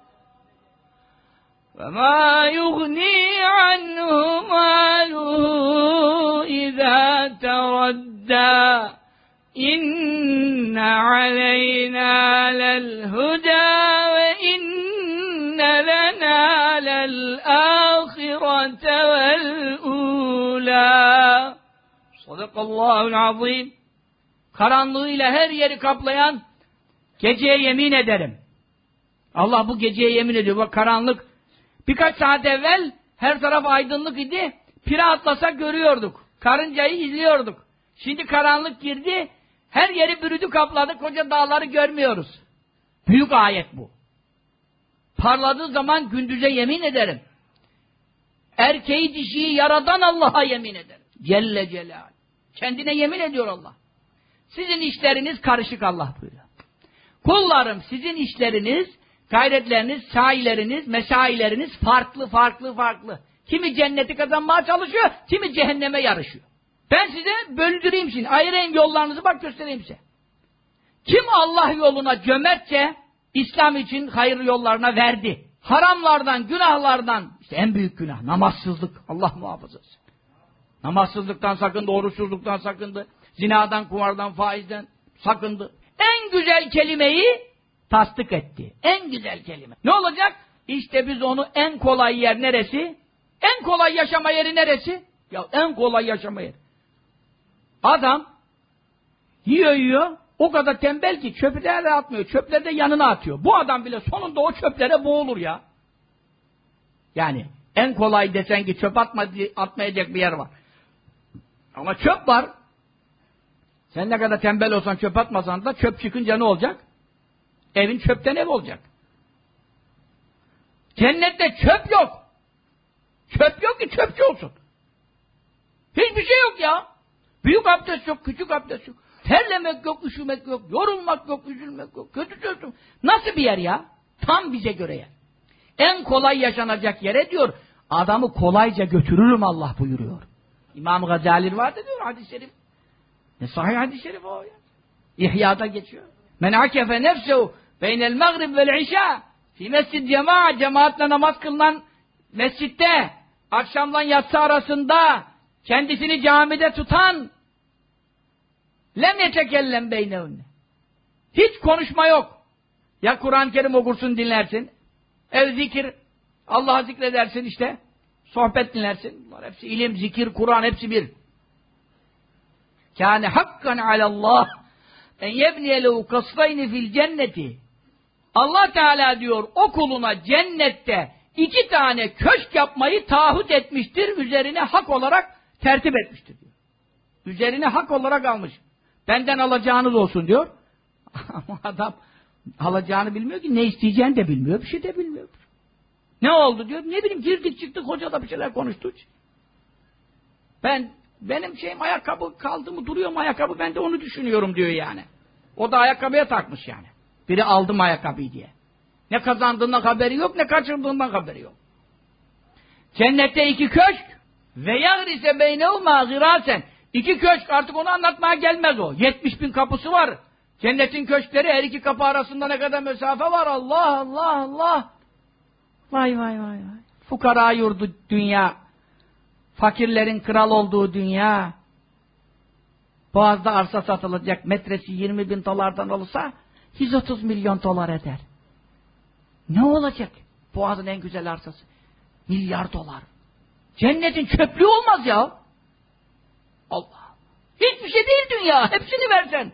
فَمَا يُغْنِي عَنْهُ مَالُهُ إِذَا تَرَدَّى إِنَّ عَلَيْنَا لَلْهُدَى وَإِنَّ لَنَا لَلْآخِرَةَ وَالْأُولَى Sadakallahul azim. Karanlığıyla her yeri kaplayan geceye yemin ederim. Allah bu geceye yemin ediyor. Bak karanlık. Birkaç saat evvel her taraf aydınlık idi. Pire atlasak görüyorduk. Karıncayı izliyorduk. Şimdi karanlık girdi. Her yeri bürüdü kapladı. Koca dağları görmüyoruz. Büyük ayet bu. Parladığı zaman gündüze yemin ederim. Erkeği dişiyi yaradan Allah'a yemin ederim. Celle Celal. Kendine yemin ediyor Allah. Sizin işleriniz karışık Allah buyuruyor. Kullarım sizin işleriniz, gayretleriniz, sahileriniz, mesaileriniz farklı farklı farklı. Kimi cenneti kazanmaya çalışıyor, kimi cehenneme yarışıyor. Ben size böldüreyim şimdi, ayırayım yollarınızı, bak göstereyim size. Kim Allah yoluna cömertçe İslam için hayırlı yollarına verdi. Haramlardan, günahlardan, işte en büyük günah namazsızlık. Allah muhafaza etsin. Namazsızlıktan sakındı, oruçsuzluktan sakındı, zinadan, kumardan, faizden sakındı. En güzel kelimeyi tasdik etti. En güzel kelime. Ne olacak? İşte biz onu en kolay yer neresi? En kolay yaşama yeri neresi? Ya en kolay yaşama yeri. Adam yiyor yiyor, o kadar tembel ki çöplere atmıyor, çöpleri de yanına atıyor. Bu adam bile sonunda o çöplere boğulur ya. Yani en kolay desen ki çöp atma, atmayacak bir yer var. Ama çöp var. Sen ne kadar tembel olsan, çöp atmasan da çöp çıkınca ne olacak? Evin çöpten ev olacak. Cennette çöp yok. Çöp yok ki çöpçü olsun. Hiçbir şey yok ya. Büyük abdest yok, küçük abdest yok. Terlemek yok, üşümek yok, yorulmak yok, üzülmek yok, kötü sözüm. Nasıl bir yer ya? Tam bize göre yer. En kolay yaşanacak yere diyor, adamı kolayca götürürüm Allah buyuruyor. İmam Gazali vardı diyor hadis-i şerif. Ne sahih hadis-i şerif o ya. İhya'da geçiyor. Men akefe nefsehu beynel mağrib vel işa fi mescid cemaat, cemaatle namaz kılınan mescitte akşamdan yatsı arasında kendisini camide tutan lem yetekellem beynehunne. Hiç konuşma yok. Ya Kur'an-ı Kerim okursun dinlersin. Ev zikir. Allah'ı zikredersin işte. Sohbet dinlersin. Bunlar hepsi ilim, zikir, Kur'an hepsi bir. Kâne hakkan alallah en yebniye lehu kasrayni fil cenneti. Allah Teala diyor o kuluna cennette iki tane köşk yapmayı taahhüt etmiştir. Üzerine hak olarak tertip etmiştir diyor. Üzerine hak olarak almış. Benden alacağınız olsun diyor. Ama adam alacağını bilmiyor ki, ne isteyeceğini de bilmiyor, bir şey de bilmiyor. Ne oldu diyor, ne bileyim girdik çıktık, hoca da bir şeyler konuştu. Ben, benim şeyim ayakkabı kaldı mı duruyor mu ayakkabı, ben de onu düşünüyorum diyor yani. O da ayakkabıya takmış yani. Biri aldım ayakkabıyı diye. Ne kazandığından haberi yok, ne kaçırdığından haberi yok. Cennette iki köşk ve yagrise beynevmâ girâsen. İki köşk, artık onu anlatmaya gelmez o. Yetmiş bin kapısı var. Cennetin köşkleri, her iki kapı arasında ne kadar mesafe var. Allah Allah Allah. Vay vay vay vay. Fukara yurdu dünya. Fakirlerin kral olduğu dünya. Boğaz'da arsa satılacak. Metresi yirmi bin dolardan olursa yüz otuz milyon dolar eder. Ne olacak? Boğaz'ın en güzel arsası. Milyar dolar. Cennetin çöplüğü olmaz ya. Allah. Hiçbir şey değil dünya. Hepsini versen.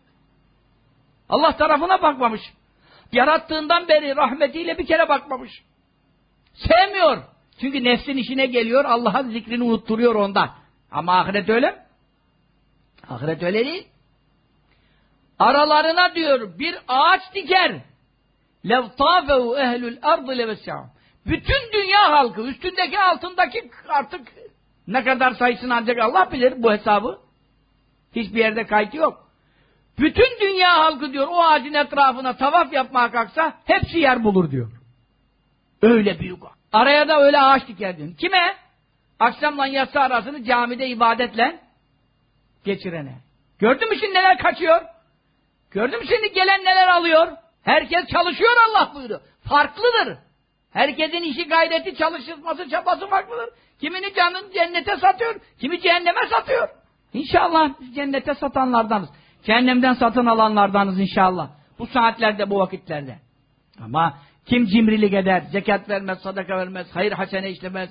Allah tarafına bakmamış. Yarattığından beri rahmetiyle bir kere bakmamış. Sevmiyor. Çünkü nefsin işine geliyor. Allah'ın zikrini unutturuyor ondan. Ama ahiret öyle mi? Ahiret öyle değil. Aralarına diyor bir ağaç diker. لَوْ طَافَهُ اَهْلُ الْاَرْضِ لَوَسَّعُ. Bütün dünya halkı, üstündeki altındaki artık ne kadar sayısını ancak Allah bilir bu hesabı. Hiçbir yerde kayıt yok. Bütün dünya halkı diyor o ağacın etrafına tavaf yapmaya kalksa hepsi yer bulur diyor. Öyle büyük o. Araya da öyle ağaç diker diyor. Kime? Akşamla yatsı arasını camide ibadetle geçirene. Gördün mü şimdi neler kaçıyor? Gördün mü şimdi gelen neler alıyor? Herkes çalışıyor Allah buyuruyor. Farklıdır. Herkesin işi, gayreti, çalışması, çabası farklıdır. Kimini canını cennete satıyor, kimi cehenneme satıyor. İnşallah biz cennete satanlardanız. Cehennemden satın alanlardanız inşallah. Bu saatlerde, bu vakitlerde. Ama kim cimrilik eder, zekat vermez, sadaka vermez, hayır hasene işlemez.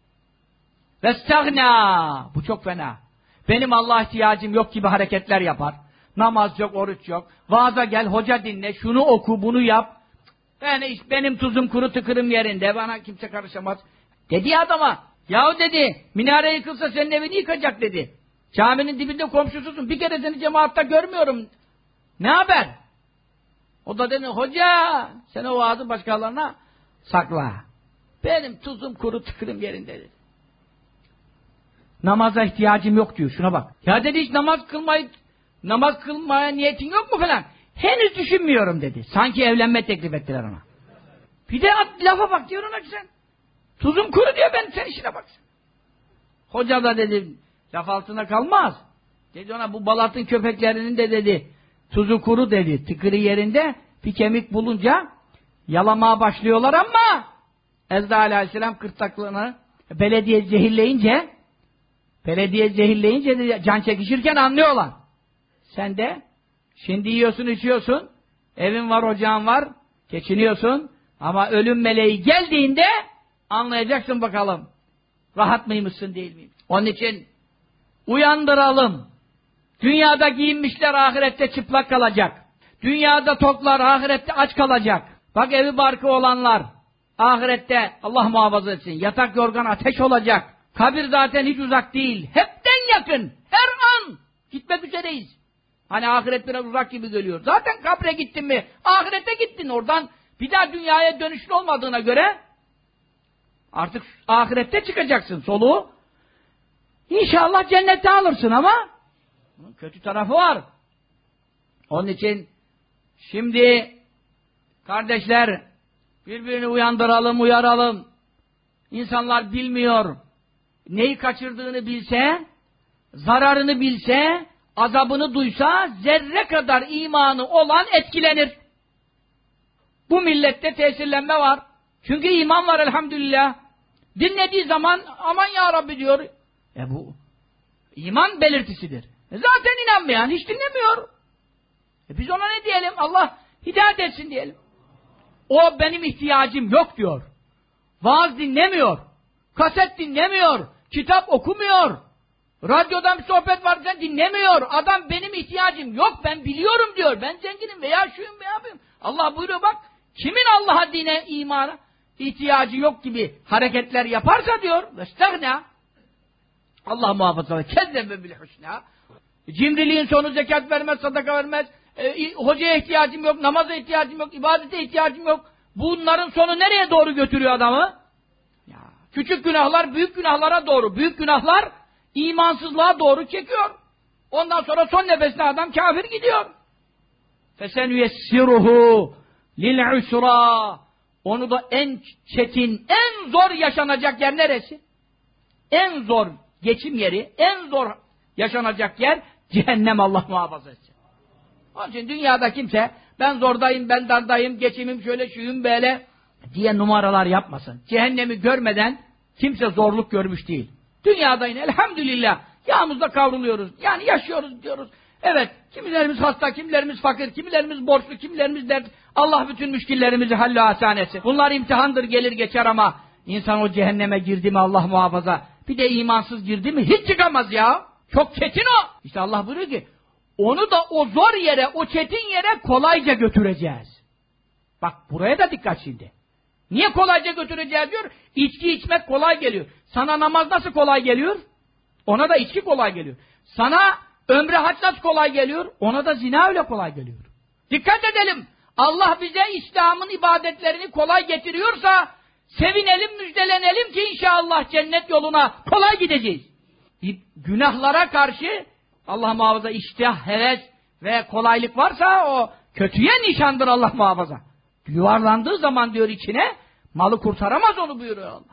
Vestagna. Bu çok fena. Benim Allah'a ihtiyacım yok gibi hareketler yapar. Namaz yok, oruç yok. Vaaza gel, hoca dinle, şunu oku, bunu yap. Yani benim tuzum kuru tıkırım yerinde, bana kimse karışamaz. Dedi adama, yahu dedi, minare yıkılsa senin evini yıkacak dedi. Caminin dibinde komşususun, bir kere seni cemaatta görmüyorum. Ne haber? O da dedi, hoca, sen o vaazı başkalarına sakla. Benim tuzum kuru tıkırım yerinde dedi. Namaza ihtiyacım yok diyor, şuna bak. Ya dedi, hiç namaz kılmayı, namaz kılmaya niyetin yok mu falan? Henüz düşünmüyorum dedi. Sanki evlenme teklif ettiler ona. Bir de at, lafa bak diyor ona ki sen. Tuzum kuru diyor, ben sen işine bak. Hoca da dedi, laf altına kalmaz. Dedi ona, bu Balat'ın köpeklerinin de dedi, tuzu kuru dedi, tıkırı yerinde, bir kemik bulunca yalamaya başlıyorlar ama Ezra Aleyhisselam kırtaklığını belediye zehirleyince belediye zehirleyince de can çekişirken anlıyorlar. Sen de şimdi yiyorsun, içiyorsun, evin var, ocağın var, geçiniyorsun ama ölüm meleği geldiğinde anlayacaksın bakalım rahat mıymışsın, değil miyim? Onun için uyandıralım. Dünyada giyinmişler ahirette çıplak kalacak. Dünyada toklar ahirette aç kalacak. Bak evi barkı olanlar ahirette Allah muhafaza etsin. Yatak yorgan ateş olacak. Kabir zaten hiç uzak değil. Hepten yakın. Her an gitmek üzereyiz. Hani ahiret biraz uzak gibi geliyor. Zaten kabre gittin mi? Ahirete gittin. Oradan bir daha dünyaya dönüşün olmadığına göre artık ahirette çıkacaksın soluğu. İnşallah cennette alırsın ama kötü tarafı var. Onun için şimdi kardeşler birbirini uyandıralım, uyaralım. İnsanlar bilmiyor. Neyi kaçırdığını bilse, zararını bilse, azabını duysa zerre kadar imanı olan etkilenir. Bu millette tesirlenme var. Çünkü iman var elhamdülillah. Dinlediği zaman aman ya Rabbi diyor. E bu iman belirtisidir. E zaten inanmayan hiç dinlemiyor. E biz ona ne diyelim? Allah hidayet etsin diyelim. O benim ihtiyacım yok diyor. Vaaz dinlemiyor. Kaset dinlemiyor. Kitap okumuyor. Radyodan bir sohbet varken dinlemiyor. Adam benim ihtiyacım yok, ben biliyorum diyor. Ben zenginim veya şuyum veya buyum. Allah buyuruyor bak, kimin Allah'a, dine, imana ihtiyacı yok gibi hareketler yaparsa diyor, vestagna, Allah muhafaza, kezzebe bil husna. Cimriliğin sonu zekat vermez, sadaka vermez. E, hocaya ihtiyacım yok, namaza ihtiyacım yok, ibadete ihtiyacım yok. Bunların sonu nereye doğru götürüyor adamı? Ya, küçük günahlar büyük günahlara doğru, büyük günahlar imansızlığa doğru çekiyor. Ondan sonra son nefesine adam kafir gidiyor. فَسَنُيَسِّرُهُ لِلْعُسْرَى. Onu da en çetin, en zor yaşanacak yer neresi? En zor geçim yeri, en zor yaşanacak yer cehennem, Allah muhafaza etsin. Onun için dünyada kimse ben zordayım, ben dardayım, geçimim şöyle, şuyum böyle diye numaralar yapmasın. Cehennemi görmeden kimse zorluk görmüş değil. Dünyada yine elhamdülillah yağımızda kavruluyoruz. Yani yaşıyoruz diyoruz. Evet, kimilerimiz hasta, kimilerimiz fakir, kimilerimiz borçlu, kimilerimiz dert. Allah bütün müşkillerimizi hallü hasan etsin. Bunlar imtihandır, gelir geçer ama insan o cehenneme girdi mi Allah muhafaza, bir de imansız girdi mi hiç çıkamaz ya. Çok çetin o. İşte Allah buyuruyor ki onu da o zor yere, o çetin yere kolayca götüreceğiz. Bak buraya da dikkat şimdi. Niye kolayca götüreceğiz diyor? İçki içmek kolay geliyor. Sana namaz nasıl kolay geliyor? Ona da içki kolay geliyor. Sana ömre hac nasıl kolay geliyor? Ona da zina öyle kolay geliyor. Dikkat edelim. Allah bize İslam'ın ibadetlerini kolay getiriyorsa sevinelim, müjdelenelim ki inşallah cennet yoluna kolay gideceğiz. Günahlara karşı Allah muhafaza iştah, heves ve kolaylık varsa o kötüye nişandır, Allah muhafaza. Yuvarlandığı zaman diyor içine, malı kurtaramaz onu buyuruyor Allah.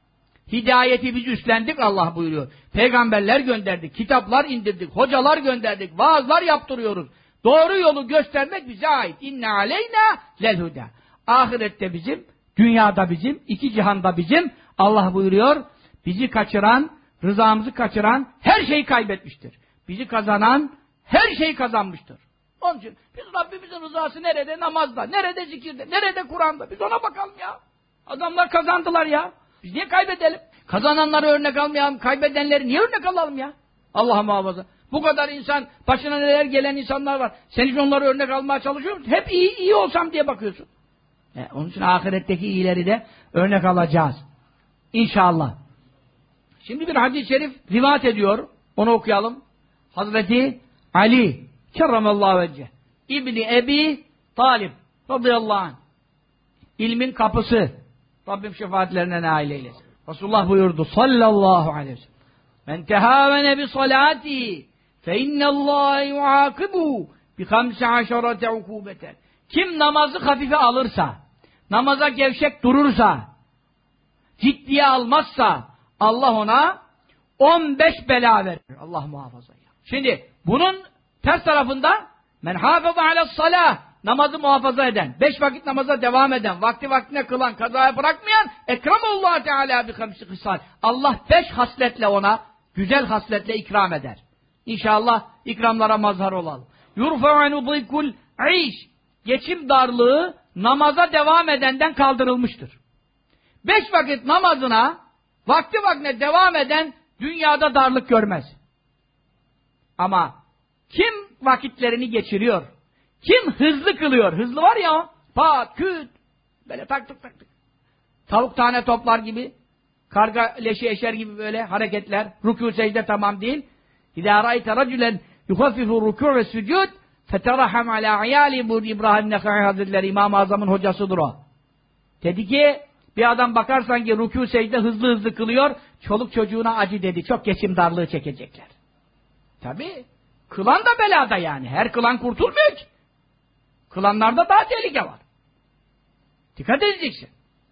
Hidayeti biz üstlendik Allah buyuruyor. Peygamberler gönderdik, kitaplar indirdik, hocalar gönderdik, vaazlar yaptırıyoruz. Doğru yolu göstermek bize ait. İnne aleyna lelhuda. Ahirette bizim, dünyada bizim, iki cihanda bizim. Allah buyuruyor, bizi kaçıran, rızamızı kaçıran her şeyi kaybetmiştir. Bizi kazanan her şeyi kazanmıştır. Onun için biz Rabbimizin rızası nerede? Namazda, nerede zikirde, nerede Kur'an'da? Biz ona bakalım ya. Adamlar kazandılar ya. Biz niye kaybedelim? Kazananları örnek almayalım, kaybedenleri niye örnek alalım ya? Allah muhafaza. Bu kadar insan, başına neler gelen insanlar var. Sen hiç onları örnek almaya çalışıyor musun? Hep iyi, iyi olsam diye bakıyorsun. E, onun için ahiretteki iyileri de örnek alacağız. İnşallah. Şimdi bir hadis-i şerif rivayet ediyor. Onu okuyalım. Hazreti Ali kerramallahu vecce İbni Ebi Talib radıyallahu anh, ilmin kapısı, Rabbim şefaatlerine nail eylesin. Resulullah buyurdu sallallahu aleyhi ve sellem, men tehâvene bi salâti fe innallâhe yuâkibu bi hamsi aşarate ukûbeten. Kim namazı hafife alırsa, namaza gevşek durursa, ciddiye almazsa Allah ona on beş bela verir. Allah muhafaza ya. Şimdi bunun ters tarafında men hâfeza aleyhissalâh, namazı muhafaza eden, beş vakit namaza devam eden, vakti vaktine kılan, kazaya bırakmayan, ekramullah teâlâ bi hamsi kısal. Allah beş hasletle ona, güzel hasletle ikram eder. İnşallah ikramlara mazhar olalım. Yurfa'u dîkul iş, geçim darlığı namaza devam edenden kaldırılmıştır. Beş vakit namazına, vakti vaktine devam eden dünyada darlık görmez. Ama kim vakitlerini geçiriyor, kim hızlı kılıyor, hızlı var ya, pat, küt, böyle taktık taktık. Tavuk tane toplar gibi, karga leşi eşer gibi böyle hareketler, rükû secde tamam değil. İzâ râite racülen yuhaffifu rükû ve sücûd feteraham alâ ayâli, bu İbrahim Nekha'i Hazretleri, İmam-ı Azam'ın hocasıdır o. Dedi ki, bir adam bakarsan ki rükû secde hızlı hızlı kılıyor, çoluk çocuğuna acı dedi, çok geçim darlığı çekecekler. Tabii, kılan da belada yani, her kılan kurtulmuyor ki. Kılanlarda daha tehlike var. Dikkat edeceksin.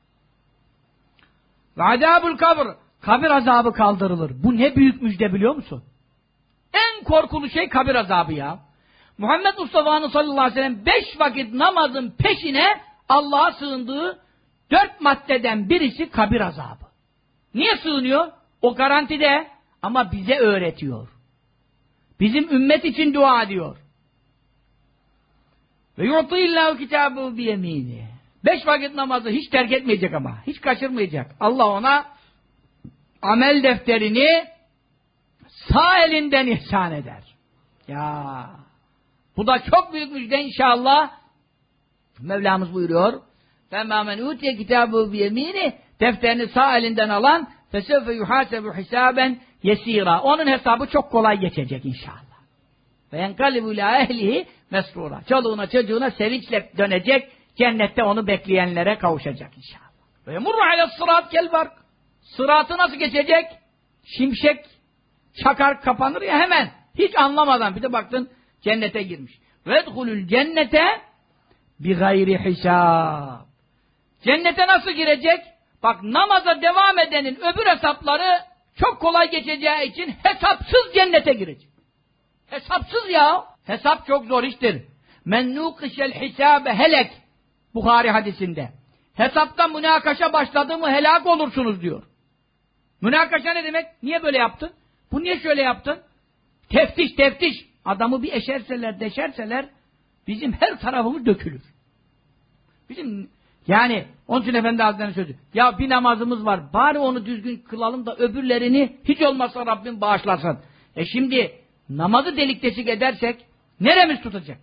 Ve azâbul kabr, kabir azabı kaldırılır. Bu ne büyük müjde biliyor musun? En korkulu şey kabir azabı ya. Muhammed Mustafa'nın sallallahu aleyhi ve sellem beş vakit namazın peşine Allah'a sığındığı dört maddeden birisi kabir azabı. Niye sığınıyor? O garantide ama bize öğretiyor. Bizim ümmet için dua ediyor. Ve yu'tihillahu kitabehu biyemini. Beş vakit namazı hiç terk etmeyecek ama. Hiç kaçırmayacak. Allah ona amel defterini sağ elinden ihsan eder. Ya bu da çok büyük müjde inşallah. Mevlamız buyuruyor. فَمَا مَنْ اُوْتِيَ كِتَابُهُ بِيَم۪ينِ Defterini sağ elinden alan فَسَوْفَ يُحَاسَبُ حِسَابًا يَس۪يرًا Onun hesabı çok kolay geçecek inşallah. وَيَنْقَلِبُ لَا اَهْلِهِ مَسْرُورًا Çoluğuna çocuğuna sevinçle dönecek, cennette onu bekleyenlere kavuşacak inşallah. وَيَمُرُّ عَلَى الصِّرَاطِ كَالْبَرْقِ Sıratı nasıl geçecek? Şimşek çakar kapanır ya hemen. Hiç anlamadan bir de baktın cennete girmiş. وَيَدْخُلُ الْجَنَّةَ بِغَيْرِ حِسَابٍ Cennete nasıl girecek? Bak namaza devam edenin öbür hesapları çok kolay geçeceği için hesapsız cennete girecek. Hesapsız ya. Hesap çok zor iştir. Men nukişel hisabe helek. Buhari hadisinde. Hesapta münakaşa başladı mı helak olursunuz diyor. Münakaşa ne demek? Niye böyle yaptın? Bu niye şöyle yaptın? Teftiş teftiş. Adamı bir eşerseler deşerseler bizim her tarafımız dökülür. Bizim yani onun için Efendi Hazretleri'nin sözü. Ya bir namazımız var. Bari onu düzgün kılalım da öbürlerini hiç olmazsa Rabbim bağışlasın. E şimdi namazı delik deşik edersek neremiz tutacak?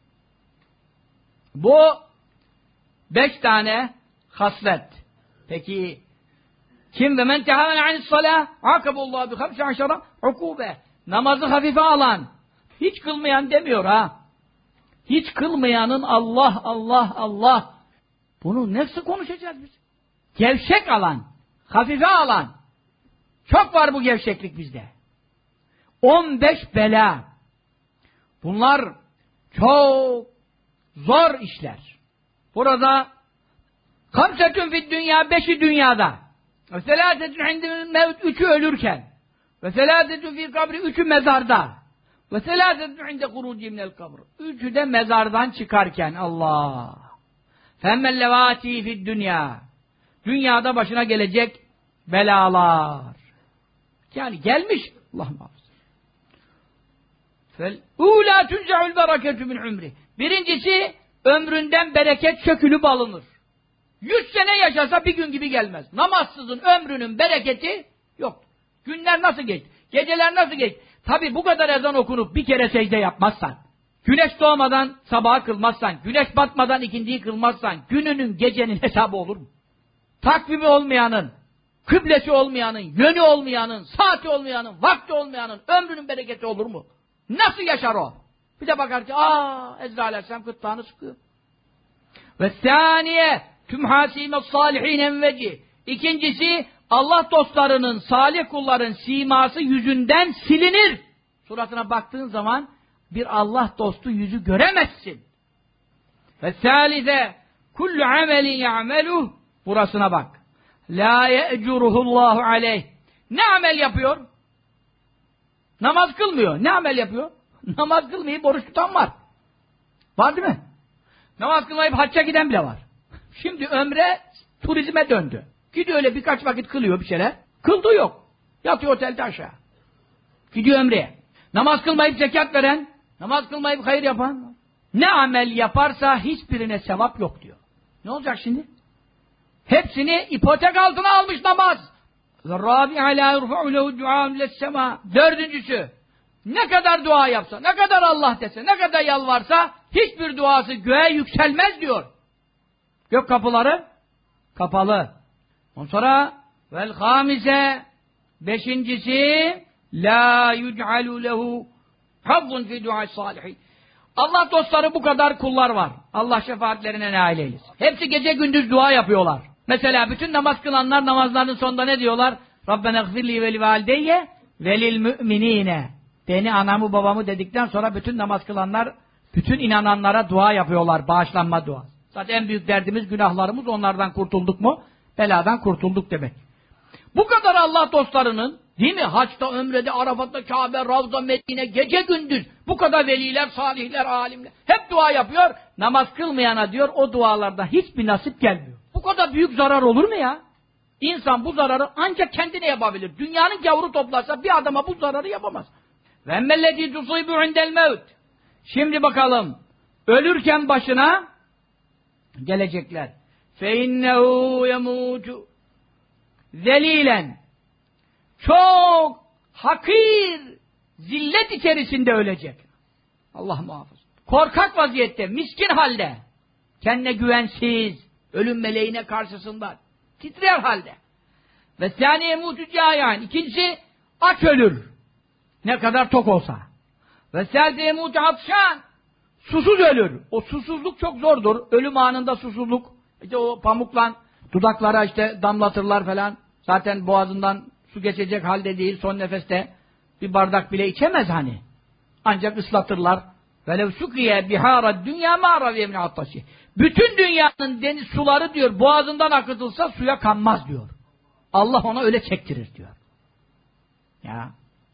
Bu beş tane haslet. Peki kim ve men tehâven anissalâh akabullahu bi hamsi aşara ukube. Namazı hafife alan, hiç kılmayan demiyor ha. Hiç kılmayanın Allah Allah Allah. Bunu nasıl konuşacağız biz? Gevşek alan, hafife alan. Çok var bu gevşeklik bizde. on beş bela. Bunlar çok zor işler. Burada kamsetün fid dünya, beşi dünyada. Ve selâsetün indil mevt, üçü ölürken. Ve selâsetün fil kabri, üçü mezarda. Ve selâsetün inde kuruci minel kabr. Üçü de mezardan çıkarken. Allah. Femmellevâti fid dünya. Dünyada başına gelecek belalar. Yani gelmiş. Allah muhafaza. Fel ûlâ tünce'ül bereketü min umri. Birincisi ömründen bereket sökülüp alınır. Yüz sene yaşasa bir gün gibi gelmez. Namazsızın ömrünün bereketi yok. Günler nasıl geçti? Geceler nasıl geçti? Tabi bu kadar ezan okunup bir kere secde yapmazsan, güneş doğmadan sabaha kılmazsan, güneş batmadan ikindiyi kılmazsan, gününün gecenin hesabı olur mu? Takvimi olmayanın, kıblesi olmayanın, yönü olmayanın, saati olmayanın, vakti olmayanın ömrünün bereketi olur mu? Nasıl yaşar o? Bir de bakar ki aaa Ezra Aleyhisselam kıttağını sıkıyor. Ve saniye tümhâsîme sâlihîn enveci. İkincisi Allah dostlarının, salih kulların siması yüzünden silinir. Suratına baktığın zaman bir Allah dostu yüzü göremezsin. Ve sâlize kullu amelin ya'meluh. Burasına bak. La ye'curuhullahu aleyh. Ne amel yapıyor? Namaz kılmıyor. Ne amel yapıyor? Namaz kılmayıp oruç tutan var. Var değil mi? Namaz kılmayıp hacca giden bile var. Şimdi ömre turizme döndü. Gidiyor öyle birkaç vakit kılıyor bir şeyler. Kıldığı yok. Yatıyor otelde aşağı. Gidiyor ömreye. Namaz kılmayıp zekat veren, namaz kılmayıp hayır yapan, ne amel yaparsa hiçbirine sevap yok diyor. Ne olacak şimdi? Hepsini ipotek altına almış namaz. Dördüncüsü, ne kadar dua yapsa, ne kadar Allah dese, ne kadar yalvarsa hiçbir duası göğe yükselmez diyor. Gök kapıları kapalı. Ondan sonra vel hamise, beşincisi la yud'alu lehu hazzun fi du'a salihin. Allah dostları bu kadar kullar var. Allah şefaatlerine nail eylesin. Hepsi gece gündüz dua yapıyorlar. Mesela bütün namaz kılanlar namazlarının sonunda ne diyorlar? Rabbena gfirli ve li valideyye ve lil müminine. Beni, anamı, babamı dedikten sonra bütün namaz kılanlar, bütün inananlara dua yapıyorlar. Bağışlanma dua. Zaten en büyük derdimiz günahlarımız, onlardan kurtulduk mu? Beladan kurtulduk demek. Bu kadar Allah dostlarının, değil mi? Haçta, ömrede, Arafat'ta, Kabe, Ravza, Medine, gece gündüz bu kadar veliler, salihler, alimler hep dua yapıyor. Namaz kılmayana diyor o dualardan hiçbir nasip gelmiyor. Bu kadar büyük zarar olur mu ya? İnsan bu zararı ancak kendine yapabilir. Dünyanın gavuru toplarsa bir adama bu zararı yapamaz. Ve emmellezî tusîbû indel mevt. Şimdi bakalım. ölürken başına gelecekler. فَاِنَّهُ يَمُوتُ zelilen, çok hakir, zillet içerisinde ölecek. Allah muhafaza. Korkak vaziyette, miskin halde, kendine güvensiz, ölüm meleğine karşısında, titrer halde. Ve saniye mutucayan, ikincisi aç ölür. Ne kadar tok olsa. Ve saniye mutacşan, susuz ölür. O susuzluk çok zordur. Ölüm anında susuzluk. İşte o pamukla dudaklara işte damlatırlar falan. Zaten boğazından su geçecek halde değil. Son nefeste bir bardak bile içemez hani. Ancak ıslatırlar. Velev sukiye bihara dünya ma'ra ve min attaşi. Bütün dünyanın deniz suları diyor boğazından akıtılsa suya kanmaz diyor. Allah ona öyle çektirir diyor. Ya.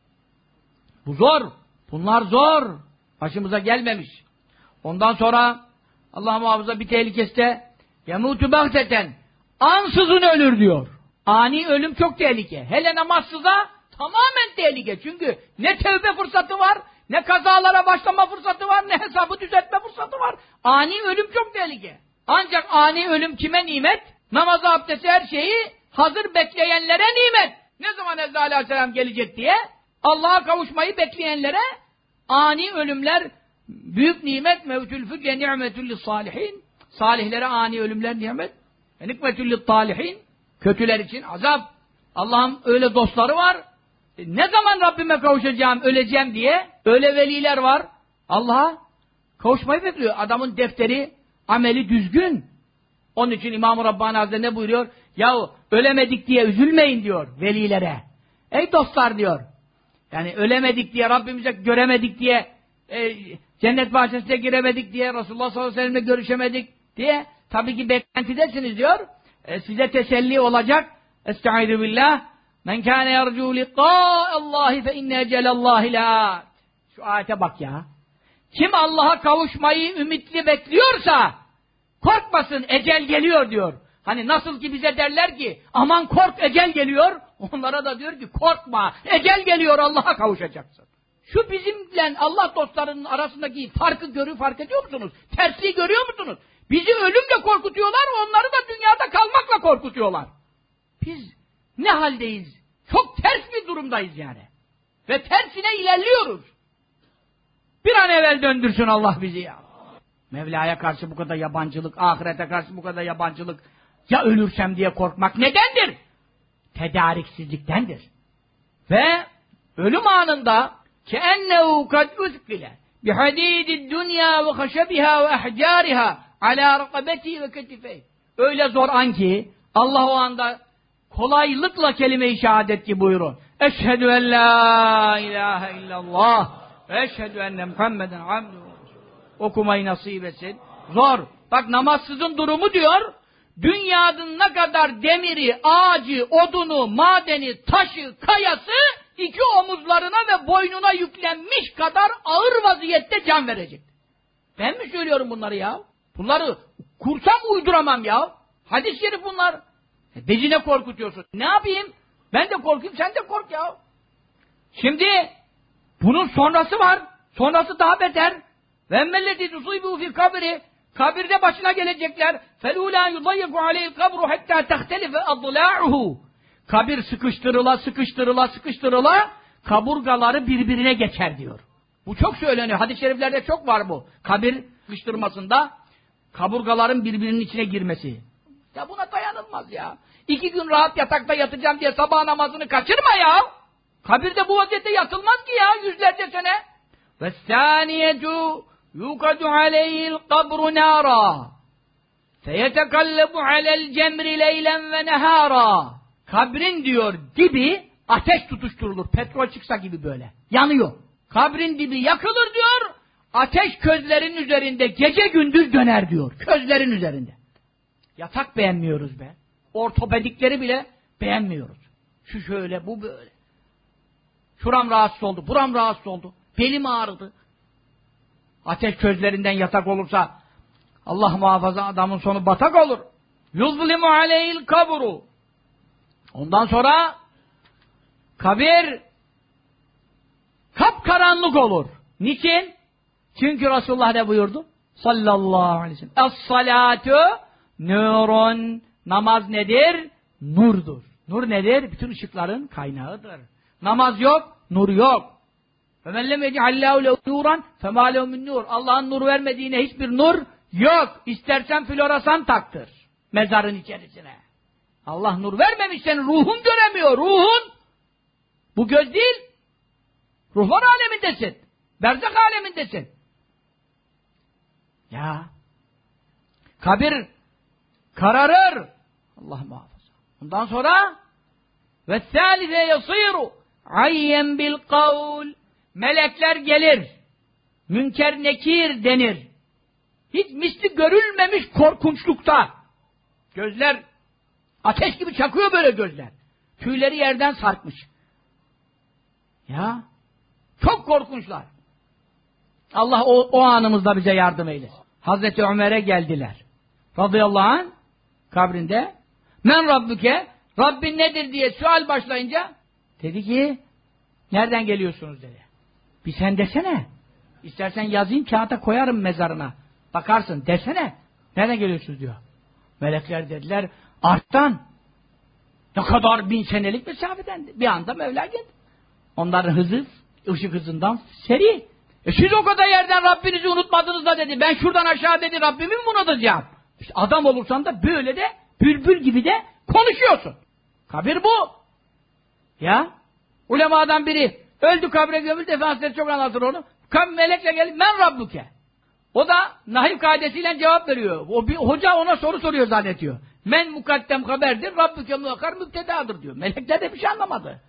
Bu zor. Bunlar zor. Başımıza gelmemiş. Ondan sonra Allah muhafaza bir tehlikesi de yemutu bahteten, ansızın ölür diyor. Ani ölüm çok tehlike. Hele namazsıza tamamen tehlike. Çünkü ne tevbe fırsatı var, ne kazalara başlama fırsatı var, ne hesabı düzeltme fırsatı var. Ani ölüm çok tehlike. Ancak ani ölüm kime nimet? Namazı, abdesti, her şeyi hazır bekleyenlere nimet. Ne zaman Ezra Aleyhisselam gelecek diye Allah'a kavuşmayı bekleyenlere ani ölümler büyük nimet. Mevtül füdye ni'metül salihin. Salihlere ani ölümler nimet. Nikmetül talihin. Kötüler için azap. Allah'ın öyle dostları var. E ne zaman Rabbime kavuşacağım, öleceğim diye öyle veliler var. Allah'a kavuşmayı bekliyor. Adamın defteri, ameli düzgün. Onun için İmam-ı Rabbani Hazretleri ne buyuruyor? Yahu ölemedik diye üzülmeyin diyor velilere. Ey dostlar diyor. Yani ölemedik diye, Rabbimize göremedik diye, e, cennet bahçesine giremedik diye, Resulullah sallallahu aleyhi ve sellem'le görüşemedik diye, tabii ki beklentidesiniz diyor. E, size teselli olacak. Estaizu billah. Men kâne yercû liqâ'allâhi fe inne ecelallâhi lât. Şu ayete bak ya. Kim Allah'a kavuşmayı ümitli bekliyorsa korkmasın, ecel geliyor diyor. Hani nasıl ki bize derler ki aman kork, ecel geliyor. Onlara da diyor ki korkma, ecel geliyor, Allah'a kavuşacaksın. Şu bizimle Allah dostlarının arasındaki farkı görüyor, fark ediyor musunuz? Tersliği görüyor musunuz? Bizi ölümle korkutuyorlar, onları da dünyada kalmakla korkutuyorlar. Biz ne haldeyiz? Çok ters bir durumdayız yani. Ve tersine ilerliyoruz. Bir an evvel döndürsün Allah bizi ya. Mevla'ya karşı bu kadar yabancılık, ahirete karşı bu kadar yabancılık, ya ölürsem diye korkmak nedendir? Tedariksizliktendir. Ve ölüm anında كَأَنَّهُ قَدْ اُذْقِلَ بِحَد۪يدِ الدُّنْيَا وَخَشَبِهَا وَاَحْجَارِهَا عَلَى رَقَبَتِهِ وَكَتِفَيْهِ. Öyle zor an ki Allah o anda kolaylıkla kelime-i şehadet ki buyurun. Eşhedü en la ilahe illallah ve eşhedü enne Muhammeden abduhu. Okumayı nasip etsin. Zor. Bak namazsızın durumu diyor. Dünyanın ne kadar demiri, ağacı, odunu, madeni, taşı, kayası iki omuzlarına ve boynuna yüklenmiş kadar ağır vaziyette can verecek. Ben mi söylüyorum bunları ya? Bunları kursam uyduramam ya. Hadis-i şerif bunlar. E, bezine korkutuyorsun. Ne yapayım? Ben de korkayım, sen de kork ya. Şimdi bunun sonrası var. Sonrası daha beter. Ve emmelleti tusibu fi kabri. Kabirde başına gelecekler. فَلُولَا يُضَيَّقُ عَلَيْهِ الْقَبْرُ حَتَّى تَخْتَلِفَ أَضْلَاعُهُ. Kabir sıkıştırıla, sıkıştırıla, sıkıştırıla kaburgaları birbirine geçer diyor. Bu çok söyleniyor. Hadis-i şeriflerde çok var bu. Kabir sıkıştırmasında kaburgaların birbirinin içine girmesi. Ya buna dayanılmaz ya. İki gün rahat yatakta yatacağım diye sabah namazını kaçırma ya. Kabirde bu vaziyette yatılmaz ki ya yüzlerce sene. وَالثَّانِيَةُ يُوْقَدُ عَلَيْهِ الْقَبْرُ نَارًا فَيَتَقَلَّبُ عَلَى الْجَمْرِ لَيْلًا وَنَهَارًا. Kabrin diyor dibi ateş tutuşturulur. Petrol çıksa gibi böyle. Yanıyor. Kabrin dibi yakılır diyor. Ateş közlerin üzerinde gece gündüz döner diyor. Közlerin üzerinde. Yatak beğenmiyoruz be. Ortopedikleri bile beğenmiyoruz. Şu şöyle, bu böyle. Şuram rahatsız oldu, buram rahatsız oldu. Belim ağrıdı. Ateş közlerinden yatak olursa Allah muhafaza adamın sonu batak olur. Yuzlimu aleyhil kabru. Ondan sonra kabir kapkaranlık olur. Niçin? Çünkü Resulullah ne buyurdu? sallallahu aleyhi ve sellem. Es-salatu nurun. Namaz nedir? Nurdur. Nur nedir? Bütün ışıkların kaynağıdır. Namaz yok, nur yok. فَمَنْ لَمْ يَجْعَلْ اللّٰهُ لَهُ نُورًا فَمَا لَهُ مِنْ نُورٍ. Allah'ın nur vermediğine hiçbir nur yok. İstersen floresan taktır mezarın içerisine. Allah nur vermemiş, senin ruhun göremiyor. Ruhun bu göz değil. Ruhlar alemindesin. Berzak alemindesin. Ya kabir kararır. Allah muhafaza. Ondan sonra ve thâlife yasîru ayyen bil kavl. Melekler gelir. Münker nekir denir. Hiç misli görülmemiş korkunçlukta. Gözler ateş gibi çakıyor böyle gözler. Tüyleri yerden sarkmış. Ya çok korkunçlar. Allah o, o anımızda bize yardım eylesin. Hazreti Ömer'e geldiler. Radıyallahu anh kabrinde. Men Rabbüke, Rabbin nedir diye sual başlayınca dedi ki nereden geliyorsunuz dedi. Bir sen desene. İstersen yazayım kağıta koyarım mezarına. Bakarsın desene. Nereden geliyorsunuz diyor. Melekler dediler arttan. Ne kadar bin senelik mesafeden. Bir anda Mevla geldi. Onların hızı ışık hızından seri. E siz o kadar yerden Rabbinizi unutmadınız da dedi. Ben şuradan aşağı dedi Rabbimi mi unutacağım? İşte adam olursan da böyle de bülbül gibi de konuşuyorsun. Kabir bu. Ya. Ulemadan biri öldü kabre gömüldü. Efendimiz çok anlatır onu. Kabir melekle geldi. Men Rabbuke. O da nahiv kaidesiyle cevap veriyor. O bir hoca ona soru soruyor zannediyor. Men mukaddem haberdir. Rabbuke muhakkar müptedadır diyor. Melekler de bir şey anlamadı.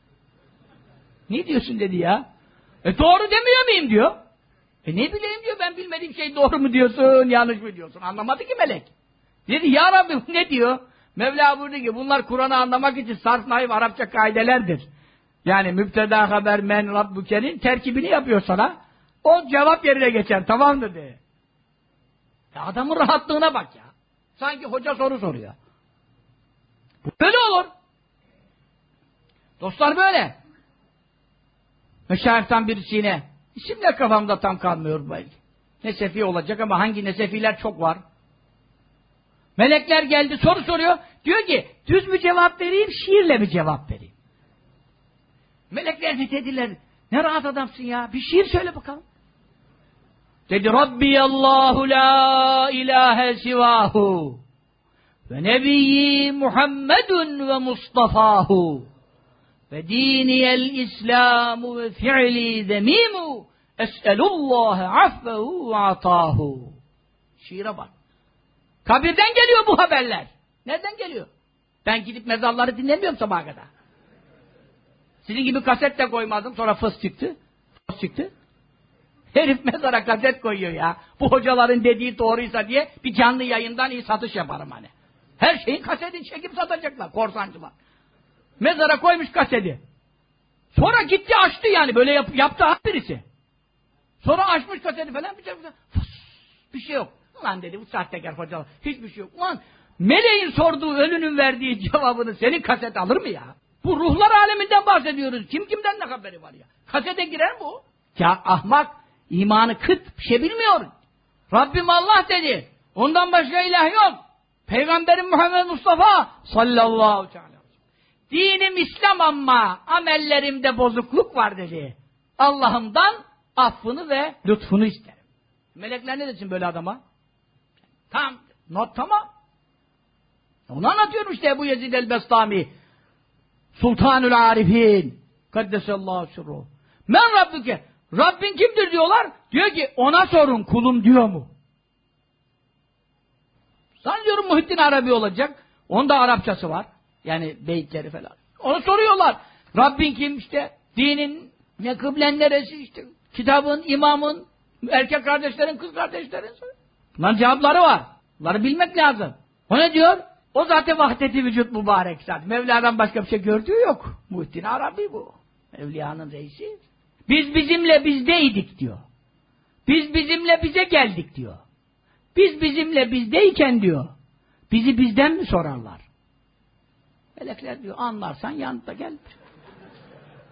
Ne diyorsun dedi ya. E doğru demiyor muyum diyor. E ne bileyim diyor, ben bilmediğim şey doğru mu diyorsun, yanlış mı diyorsun? Anlamadı ki melek. Dedi ya Rabbi ne diyor? Mevla buyurdu ki bunlar Kur'an'ı anlamak için sarf nahiv Arapça kaidelerdir. Yani müpteda haber men Rabbuke'nin terkibini yapıyor sana. O cevap yerine geçer, tamam dedi. Ya adamın rahatlığına bak ya. Sanki hoca soru soruyor. Böyle olur. Dostlar böyle. Meşayihtan birisine, isim de kafamda tam kalmıyor belki. Nesefi olacak ama hangi nesefiler çok var. Melekler geldi soru soruyor. Diyor ki düz mü cevap vereyim, şiirle mi cevap vereyim? Melekler ne dediler? Ne rahat adamsın ya. Bir şiir söyle bakalım. Dedi Rabbiyallahu la ilahe sivahu ve nebiyyi Muhammedun ve Mustafahu ve diniyel İslamu ve fi'li zemimu es'elullâhe affehu ve atâhu. Şiire bak. Kabirden geliyor bu haberler. Nereden geliyor? Ben gidip mezarları dinlemiyorum sabaha kadar. Sizin gibi kaset de koymadım. Sonra fıs çıktı. Fıs çıktı. Herif mezara kaset koyuyor ya. Bu hocaların dediği doğruysa diye bir canlı yayından iyi satış yaparım hani. Her şeyin kasetini çekip satacaklar. Korsancılar. Mezara koymuş kaseti. Sonra gitti açtı yani. Böyle yap, yaptı birisi. Sonra açmış kaseti falan. Bir şey, fıs, bir şey yok. Ulan dedi bu sahtekar hocalar. Hiçbir şey yok. Ulan meleğin sorduğu ölünün verdiği cevabını senin kaset alır mı ya? Bu ruhlar aleminden bahsediyoruz. Kim kimden ne haberi var ya? Kasete girer mi o? Ya ahmak imanı kıt bir şey bilmiyor. Rabbim Allah dedi. Ondan başka ilah yok. Peygamberim Muhammed Mustafa sallallahu aleyhi ve sellem. Dinim İslam ama amellerimde bozukluk var dedi. Allah'ımdan affını ve lütfunu isterim. Melekler ne desin böyle adama? Tamam. Not tamam. Onu anlatıyorum işte Ebu Yezid el-Bestami. Sultanül Arifin. Kaddesallahu sirruhu. Men Rabbüke. Rabbin kimdir diyorlar. Diyor ki ona sorun kulum diyor mu? Sanıyorum Muhittin Arabi olacak. Onda Arapçası var. Yani beyitleri falan. Onu soruyorlar. Rabbin kim işte? Dinin ne, kıblen neresi işte? Kitabın, imamın, erkek kardeşlerin, kız kardeşlerin. Bunların cevapları var. Bunları bilmek lazım. O ne diyor? O zaten vahdeti vücut mübarek zaten. Mevla'dan başka bir şey gördüğü yok. Muhittin Arabi bu. Evliyanın reisi. Biz bizimle bizdeydik diyor. Biz bizimle bize geldik diyor. Biz bizimle bizdeyken diyor. Bizi bizden mi sorarlar? Melekler diyor anlarsan yanında gel.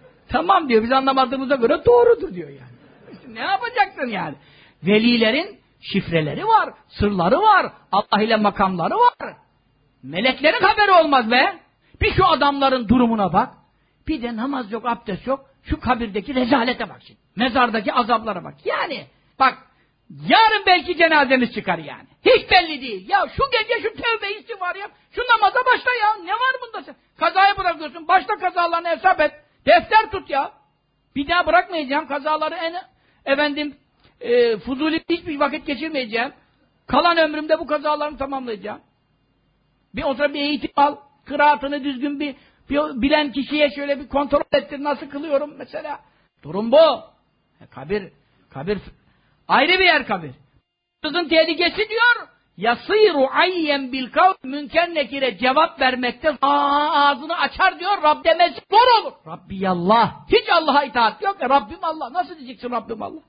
Tamam diyor biz anlamadığımıza göre doğrudur diyor yani. İşte ne yapacaksın yani? Velilerin şifreleri var, sırları var, Allah ile makamları var. Meleklerin haberi olmaz be. Bir şu adamların durumuna bak. Bir de namaz yok, abdest yok. Şu kabirdeki rezalete bak şimdi. Mezardaki azaplara bak. Yani bak yarın belki cenazemiz çıkar yani. Hiç belli değil. Ya şu gece şu tövbe istiğfar yap. Şu namaza başla ya. Ne var bunda sen? Kazaya bırakıyorsun. Başla kazalarını hesap et. Defter tut ya. Bir daha bırakmayacağım. Kazaları en efendim e, fuzuli hiçbir vakit geçirmeyeceğim. Kalan ömrümde bu kazalarını tamamlayacağım. Bir o sırada bir eğitim al. Kıraatını düzgün bir, bir bilen kişiye şöyle bir kontrol ettir. Nasıl kılıyorum mesela. Durum bu. E, kabir, kabir ayrı bir yer kabir. Kızın tehlikesi diyor. Yasiru ayyen bil kavl münker nekire cevap vermekte aa, ağzını açar diyor. Rab demesi zor olur. Rabbiyallah. Hiç Allah'a itaat yok. E, Rabbim Allah. Nasıl diyeceksin Rabbim Allah?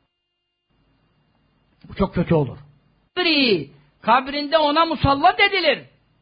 Bu çok kötü olur. Kabrinde ona musallat edilir.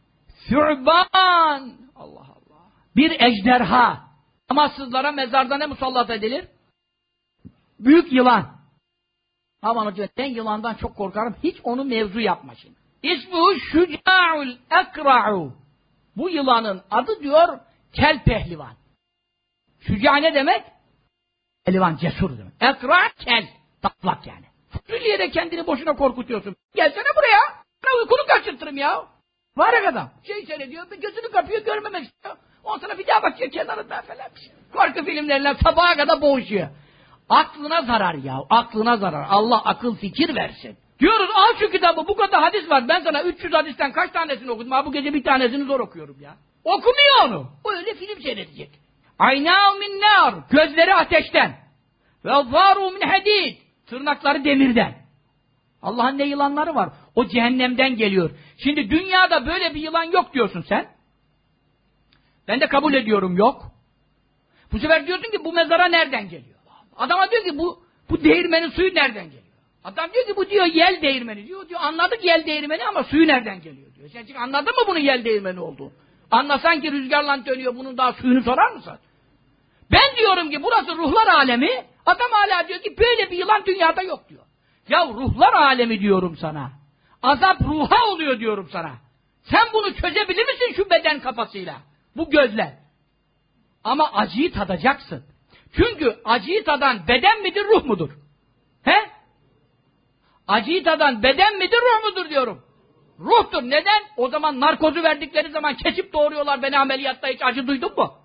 Sü'ban. Allah Allah. Bir ejderha. Namazsızlara mezarda ne musallat edilir? Büyük yılan. Aman hocam ben yılandan çok korkarım. Hiç onu mevzu yapma şimdi. İsmuhu şüca'ul ekra'u. Bu yılanın adı diyor kel pehlivan. Şüca ne demek? Pehlivan cesur demek. Ekra kel. Taklak yani. Fuzuliye de kendini boşuna korkutuyorsun. Gelsene buraya. Ben uykunu kaçırtırım ya. Var ya adam. Şey seyrediyor, gözünü kapıyor, görmemek istiyor. Ondan sonra bir daha bakıyor kenarında falan. Korku filmleriyle sabaha kadar boğuşuyor. Aklına zarar ya, aklına zarar. Allah akıl fikir versin. Diyoruz al şu kitabı, bu kadar hadis var. Ben sana üç yüz hadisten kaç tanesini okudum? Ha bu gece bir tanesini zor okuyorum ya. Okumuyor onu. O öyle film seyredecek. Aynâ min nâr. Gözleri ateşten. Ve zâru min hadid. Tırnakları demirden. Allah'ın ne yılanları var. O cehennemden geliyor. Şimdi dünyada böyle bir yılan yok diyorsun sen. Ben de kabul ediyorum yok. Bu sefer diyorsun ki bu mezara nereden geliyor? Adama diyor ki bu bu değirmenin suyu nereden geliyor? Adam diyor ki bu diyor yel değirmeni diyor. Diyor anladık yel değirmeni ama suyu nereden geliyor diyor. Sen çünkü anladın mı bunun yel değirmeni olduğunu? Anlasan ki rüzgarla dönüyor bunun daha suyunu sorar mısın? Ben diyorum ki burası ruhlar alemi. Adam hala diyor ki böyle bir yılan dünyada yok diyor. Ya ruhlar alemi diyorum sana. Azap ruha oluyor diyorum sana. Sen bunu çözebilir misin şu beden kafasıyla? Bu gözle. Ama acıyı tadacaksın. Çünkü acıyı tadan beden midir, ruh mudur? He? Acıyı tadan beden midir, ruh mudur diyorum. Ruhtur. Neden? O zaman narkozu verdikleri zaman kesip doğuruyorlar. Beni ameliyatta hiç acı duydun mu?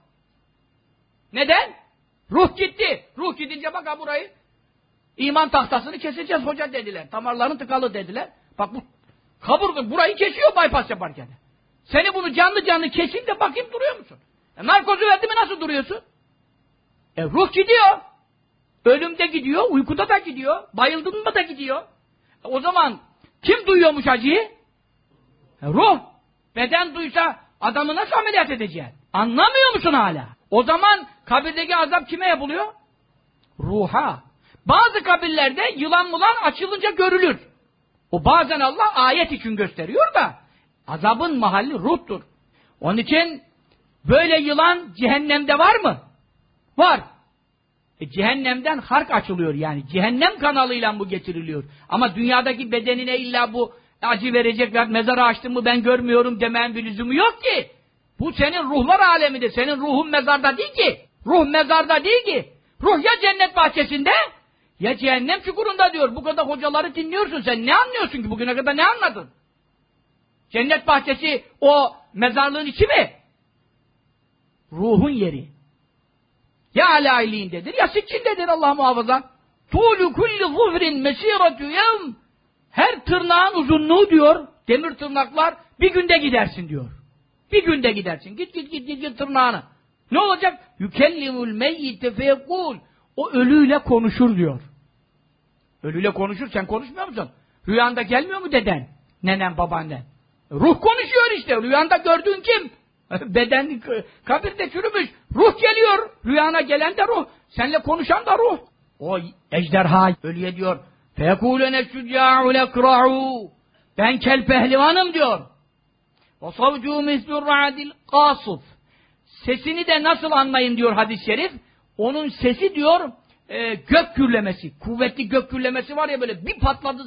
Neden? Ruh gitti. Ruh gidince bak ha burayı. İman tahtasını keseceğiz hoca dediler. Damarların tıkalı dediler. Bak bu kaburga burayı kesiyor bypass yaparken. Seni bunu canlı canlı keseyim de bakayım duruyor musun? E, narkozu verdi mi nasıl duruyorsun? E ruh gidiyor. Ölümde gidiyor, uykuda da gidiyor, bayıldın mı da gidiyor. E, o zaman kim duyuyormuş acıyı? E, ruh. Beden duysa adamı nasıl ameliyat edeceksin? Anlamıyor musun hala? O zaman kabirdeki azap kime yapılıyor? Ruha. Bazı kabirlerde yılan mulan açılınca görülür. O bazen Allah ayet için gösteriyor da azabın mahalli ruhtur. Onun için böyle yılan cehennemde var mı? Var. E, cehennemden hark açılıyor yani. Cehennem kanalıyla bu getiriliyor. Ama dünyadaki bedenine illa bu acı verecekler, mezarı açtın mı ben görmüyorum demeyen bir lüzumu yok ki. Bu senin ruhlar alemidir. Senin ruhun mezarda değil ki. Ruh mezarda değil ki. Ruh ya cennet bahçesinde ya cehennem çukurunda diyor. Bu kadar hocaları dinliyorsun sen. Ne anlıyorsun ki? Bugüne kadar ne anladın? Cennet bahçesi o mezarlığın içi mi? Ruhun yeri. Ya alâiliğindedir ya siccindedir Allah muhafaza. Tûlü kulli zufrin mesîretü yevm. Her tırnağın uzunluğu diyor. Demir tırnaklar bir günde gidersin diyor. Bir günde gidersin. Git git git git, git tırnağını. Ne olacak? Yükellimul meyyite feyekûl. O ölüyle konuşur diyor. Ölüyle konuşur. Sen konuşmuyor musun? Rüyanda gelmiyor mu deden? Nenen, babaannen? Ruh konuşuyor işte. Rüyanda gördüğün kim? Beden kabirde çürümüş. Ruh geliyor. Rüyana gelen de ruh. Seninle konuşan da ruh. O ejderha ölüye diyor. Fekûlene şüccâ'u lekra'u. Ben kel pehlivanım diyor. Ve savcû mislur ra'dil qâsuf. Sesini de nasıl anlayın diyor hadis-i şerif. Onun sesi diyor e, gök gürlemesi. Kuvvetli gök gürlemesi var ya böyle bir patladığı zaman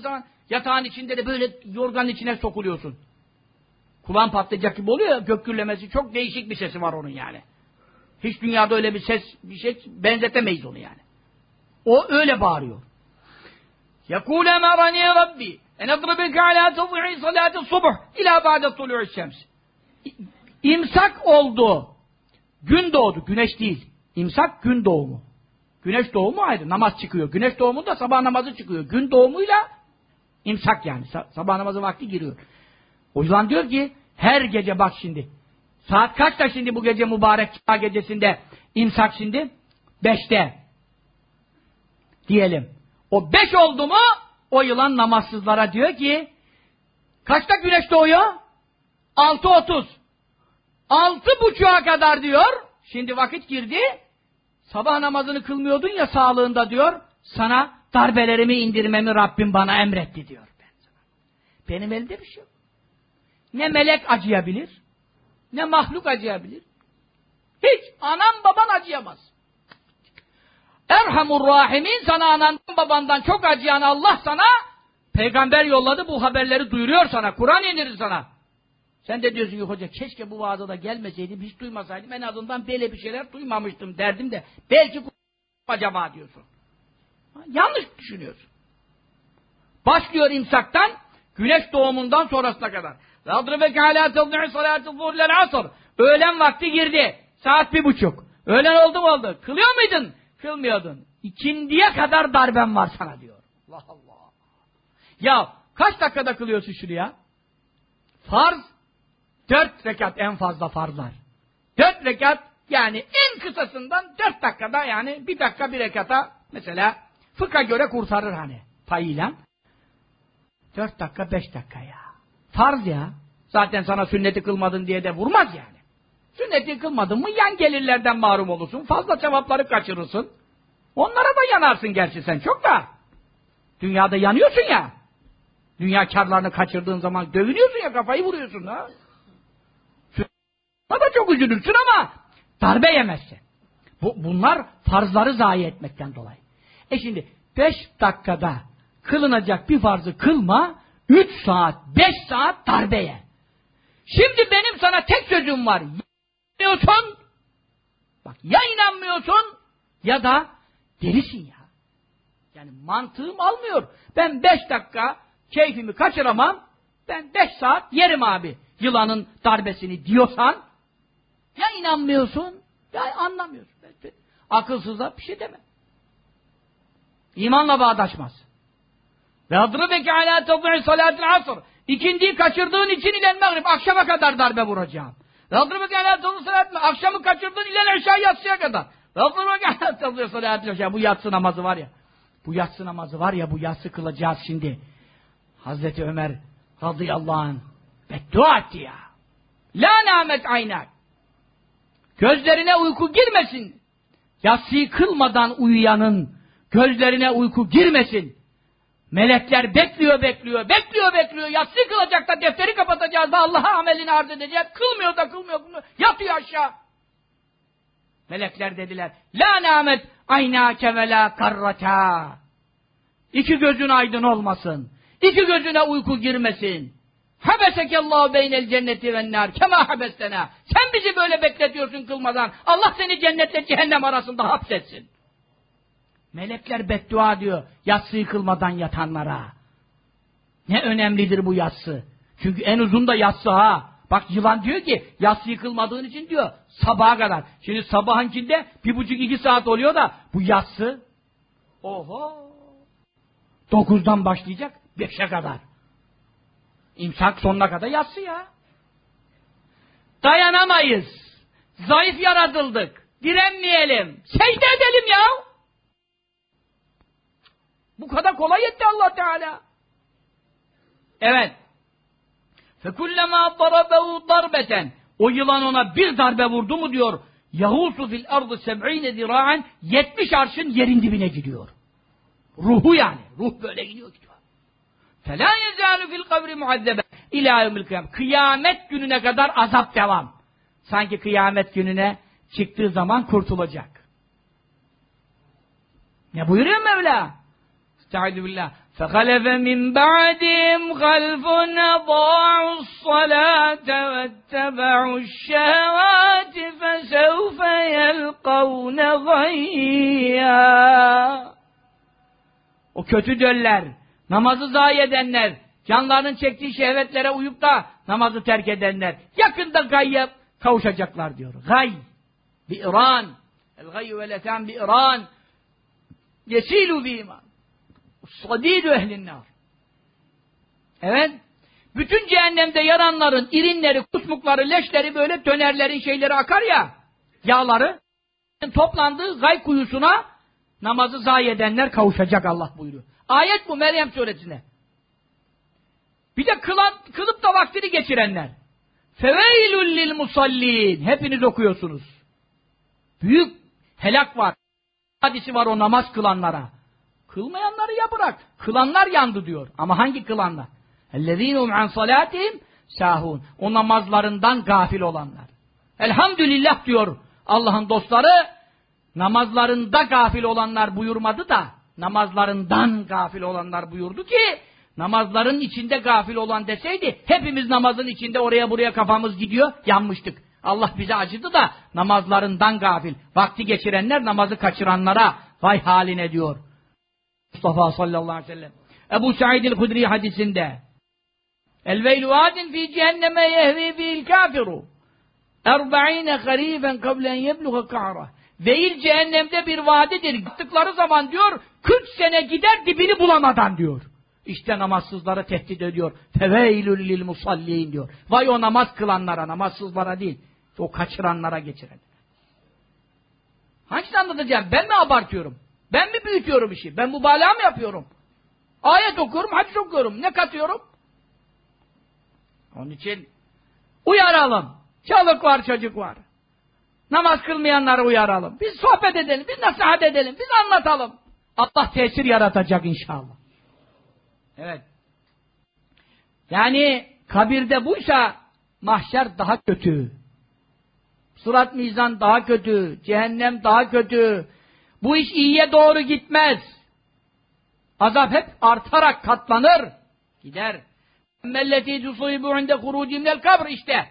Yatağın içinde de böyle yorganın içine sokuluyorsun. Kulağın patlayacak gibi oluyor ya, gök gürlemesi, çok değişik bir sesi var onun yani. Hiç dünyada öyle bir ses, bir şey benzetemeyiz onu yani. O öyle bağırıyor. يَقُولَ مَرَنِي رَبِّي اَنَضْرِبِكَ عَلَى تَضْعِي صَلَاتِ الصُّبْحِ اِلَى بَعْدَ طُلُوعِ الشَّمْسِ. İmsak oldu. Gün doğdu. Güneş değil. İmsak gün doğumu. Güneş doğumu ayrı. Namaz çıkıyor. Güneş doğumunda sabah namazı çıkıyor. Gün doğumuyla imsak yani. Sabah namazı vakti giriyor. O yüzden diyor ki her gece bak şimdi. Saat kaçta şimdi bu gece mübarek Cuma gecesinde imsak şimdi? Beşte. Diyelim. O beş oldu mu o yılan namazsızlara diyor ki kaçta güneş doğuyor? Altı otuz. Altı buçuğa kadar diyor. Şimdi vakit girdi. Sabah namazını kılmıyordun ya sağlığında diyor. Sana darbelerimi indirmemi Rabbim bana emretti diyor. Benim elimde bir şey yok. Ne melek acıyabilir, ne mahluk acıyabilir. Hiç. Anam baban acıyamaz. Erhamur Rahimin, sana anandan babandan çok acıyan Allah sana peygamber yolladı, bu haberleri duyuruyor sana. Kur'an indirir sana. Sen de diyorsun ki hoca keşke bu vaazda da gelmeseydim, hiç duymasaydım, en azından böyle bir şeyler duymamıştım derdim de belki acaba diyorsun. Yanlış düşünüyorsun. Başlıyor imsaktan güneş doğumundan sonrasına kadar. Öğlen vakti girdi. Saat bir buçuk. Öğlen oldu mu oldu. Kılıyor muydun? Kılmıyordun. İkindiye kadar darben var sana diyor. Allah Allah. Ya kaç dakikada kılıyorsun şunu ya? Farz dört rekat en fazla farzlar. Dört rekat yani en kısasından dört dakikada yani bir dakika bir rekata mesela fıkha göre kurtarır hani payıyla. Dört dakika beş dakika ya. Farz ya. Zaten sana sünneti kılmadın diye de vurmaz yani. Sünneti kılmadın mı yan gelirlerden mahrum olursun. Fazla cevapları kaçırırsın. Onlara da yanarsın gerçi sen çok da. Dünyada yanıyorsun ya. Dünya kârlarını kaçırdığın zaman dövünüyorsun ya, kafayı vuruyorsun ha. Sünnete da çok üzülürsün ama darbe yemezsin. Bu, bunlar farzları zayi etmekten dolayı. E şimdi beş dakikada kılınacak bir farzı kılma, üç saat, beş saat darbeye. Şimdi benim sana tek sözüm var. İnanmıyorsun, bak ya inanmıyorsun ya da delisin ya. Yani mantığım almıyor. Ben beş dakika keyfimi kaçıramam, ben beş saat yerim abi yılanın darbesini diyorsan, ya inanmıyorsun ya anlamıyorsun. Akılsızlar bir şey deme. İmanla bağdaşmaz. Ve adribeke alâ tadî'i salâtil asr. İkindiyi kaçırdığın için ilen mağrib. Akşama kadar darbe vuracağım. Ve adribeke alâ tadî'i salâtil asr. Akşamı kaçırdığın ilen eşya yatsıya kadar. Ve adribeke alâ tadî'i salâtil asr. Bu yatsı namazı var ya. Bu yatsı namazı var ya, bu yatsı kılacağız şimdi. Hazreti Ömer radıyallahu anh beddua etti ya. La nâmet aynak. Gözlerine uyku girmesin. Yatsıyı kılmadan uyuyanın gözlerine uyku girmesin. Melekler bekliyor, bekliyor, bekliyor, bekliyor. Yatsıyı kılacak da defteri kapatacağız da Allah'a amelini arz edeceğiz. Kılmıyor da kılmıyor, kılmıyor. Yatıyor aşağı. Melekler dediler, la nâmet aynâke ve la karrata. İki gözün aydın olmasın. İki gözüne uyku girmesin. Habesekallâhu beynel cenneti ven nâr. Kemâ habestena. Sen bizi böyle bekletiyorsun kılmadan. Allah seni cennetle cehennem arasında hapsetsin. Melekler beddua diyor yatsıyı kılmadan yatanlara. Ne önemlidir bu yatsı. Çünkü en uzun da yatsı ha. Bak yılan diyor ki yatsıyı kılmadığın için diyor sabaha kadar. Şimdi sabahınkinde bir buçuk iki saat oluyor da bu yatsı oho dokuzdan başlayacak beşe kadar. İmsak sonuna kadar yatsı ya. Dayanamayız. Zayıf yaratıldık. Direnmeyelim. Secde edelim ya. Bu kadar kolay etti Allah Teala. Evet. فَكُلَّمَا ضَرَبَهُ ضَرْبَةً. O yılan ona bir darbe vurdu mu diyor. يَهُوسُ فِي الْأَرْضِ سَبْعِينَ ذِرَاعًا. yetmiş arşın yerin dibine gidiyor. Ruhu yani. Ruh böyle gidiyor gidiyor. فَلَا يَزَالُ فِي الْقَبْرِ مُعَذَّبًا. İlâ yevmil kıyamet. Kıyamet gününe kadar azap devam. Sanki kıyamet gününe çıktığı zaman kurtulacak. Ne buyuruyor Mevla? Estaizu billah. فَخَلَفَ مِنْ بَعْدِهِمْ خَلْفٌ أَضَاعُوا الصَّلَاةَ وَاتَّبَعُوا الشَّهَوَاتِ فَسَوْفَ يَلْقَوْنَ غَيًّا. O kötü döller, namazı zayi edenler, canlarının çektiği şehvetlere uyup da namazı terk edenler yakında gayya kavuşacaklar diyor. Gay, bi'ran, el-gayyu vel-etan bi'ran, yesilu bi-iman, sadidü ehlinnâr. Evet, bütün cehennemde yaranların, irinleri, kusmukları, leşleri, böyle dönerlerin şeyleri akar ya, yağları, toplandığı gay kuyusuna namazı zayi edenler kavuşacak Allah buyuruyor. Ayet bu Meryem suresinde. Bir de kılan, kılıp da vaktini geçirenler. Feveylül lil musallin. Hepiniz okuyorsunuz. Büyük helak var. Hadisi var o namaz kılanlara. Kılmayanları ya bırak. Kılanlar yandı diyor. Ama hangi kılanlar? Ellezînûm an salâtihim sâhûn. O namazlarından gafil olanlar. Elhamdülillah diyor Allah'ın dostları. Namazlarında gafil olanlar buyurmadı da namazlarından gafil olanlar buyurdu ki namazların içinde gafil olan deseydi hepimiz namazın içinde oraya buraya kafamız gidiyor, yanmıştık. Allah bize acıdı da namazlarından gafil. Vakti geçirenler namazı kaçıranlara vay haline diyor Mustafa sallallahu aleyhi ve sellem. Ebu Said el-Hudri hadisinde El-veylu adin fi cehenneme yehvi fi'l kafiru erba'ine harifen kablen yebluğa ka'ra. Veil cehennemde bir vadidir. Gittikleri zaman diyor kırk sene gider dibini bulamadan diyor. İşte namazsızları tehdit ediyor. Feveylül lil musallin diyor. Vay o namaz kılanlara, namazsızlara değil. O kaçıranlara geçiren. Hangisini anlatacağım? Ben mi abartıyorum? Ben mi büyütüyorum işi? Ben mübalağa mı yapıyorum? Ayet okuyorum, hadis okuyorum. Ne katıyorum? Onun için uyaralım. Çoluk var, çocuk var. Namaz kılmayanları uyaralım. Biz sohbet edelim, biz nasihat edelim, biz anlatalım. Allah tesir yaratacak inşallah. Evet. Yani kabirde buysa mahşer daha kötü. Sırat mizan daha kötü. Cehennem daha kötü. Bu iş iyiye doğru gitmez. Azap hep artarak katlanır. Gider. Melleti tusibu inde huruci minel kabr işte.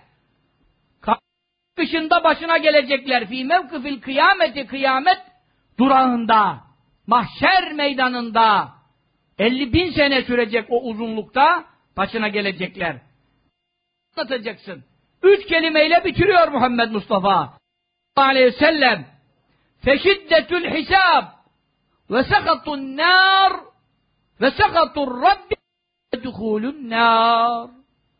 Dışında başına gelecekler. Fî mevkıfil kıyameti kıyamet durağında. Mahşer meydanında. elli bin sene sürecek o uzunlukta başına gelecekler. Anlatacaksın. Üç kelimeyle bitiriyor Muhammed Mustafa sallallahu aleyhi ve sellem. Feşiddetül hisab ve sekatun nar ve sekatur rabbi ve duhulun nar.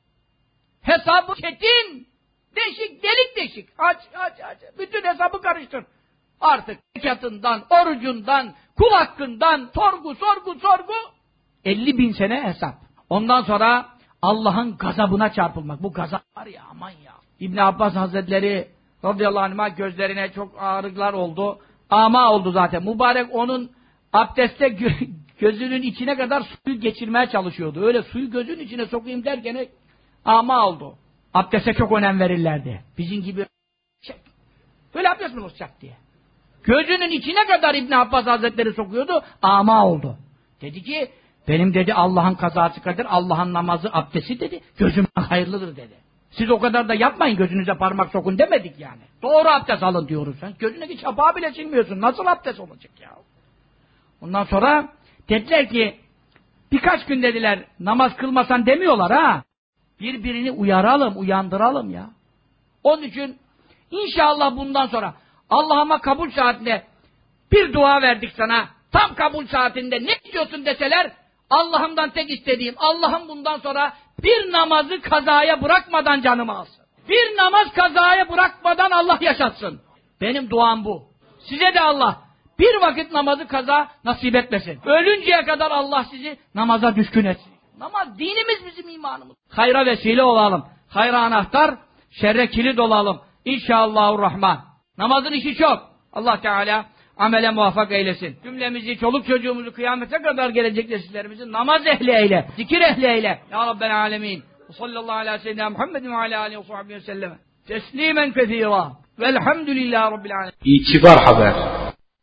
Hesabı çetin. Deşik, delik deşik. Aç, aç, aç. Bütün hesabı karıştır. Artık zekatından, orucundan, kul hakkından, sorgu, sorgu, sorgu. elli bin sene hesap. Ondan sonra Allah'ın gazabına çarpılmak. Bu gazap var ya, aman ya. İbn Abbas Hazretleri radıyallahu anh'a gözlerine çok ağrılar oldu. Ama oldu zaten. Mübarek onun abdestte gö gözünün içine kadar suyu geçirmeye çalışıyordu. Öyle suyu gözünün içine sokayım derken ama oldu. Abdeste çok önem verirlerdi. Bizim gibi şey, böyle abdest mi olacak diye. Gözünün içine kadar İbn Abbas Hazretleri sokuyordu, ama oldu. Dedi ki, benim dedi Allah'ın kazası kadar Allah'ın namazı abdesti dedi, gözüme hayırlıdır dedi. Siz o kadar da yapmayın, gözünüze parmak sokun demedik yani. Doğru abdest alın diyoruz. Sen gözündeki çapağı bile silmiyorsun. Nasıl abdest olacak ya? Ondan sonra dediler ki, birkaç gün dediler, namaz kılmasan demiyorlar ha. Birbirini uyaralım, uyandıralım ya. Onun için inşallah bundan sonra Allah'ıma kabul saatinde bir dua verdik sana. Tam kabul saatinde ne istiyorsun deseler, Allah'ımdan tek istediğim, Allah'ım bundan sonra bir namazı kazaya bırakmadan canımı alsın. Bir namaz kazaya bırakmadan Allah yaşatsın. Benim duam bu. Size de Allah bir vakit namazı kaza nasip etmesin. Ölünceye kadar Allah sizi namaza düşkün etsin. Namaz dinimiz bizim imanımız. Hayra vesile olalım. Hayra anahtar, şerre kilit olalım. İnşallahurrahman. Namazın işi çok. Allah Teala amele muvaffak eylesin. Cümlemizi, çoluk çocuğumuzu kıyamete kadar gelecek nesillerimizi namaz ehli eyle, zikir ehli eyle. Ya Rabbel alemin. Sallallahu aleyhi ve sellem Muhammedin ve aleyhi aleyhi ve sahbihi ve sellem. Teslimen kethira. Velhamdülillahi Rabbil alemin. İtibar haber.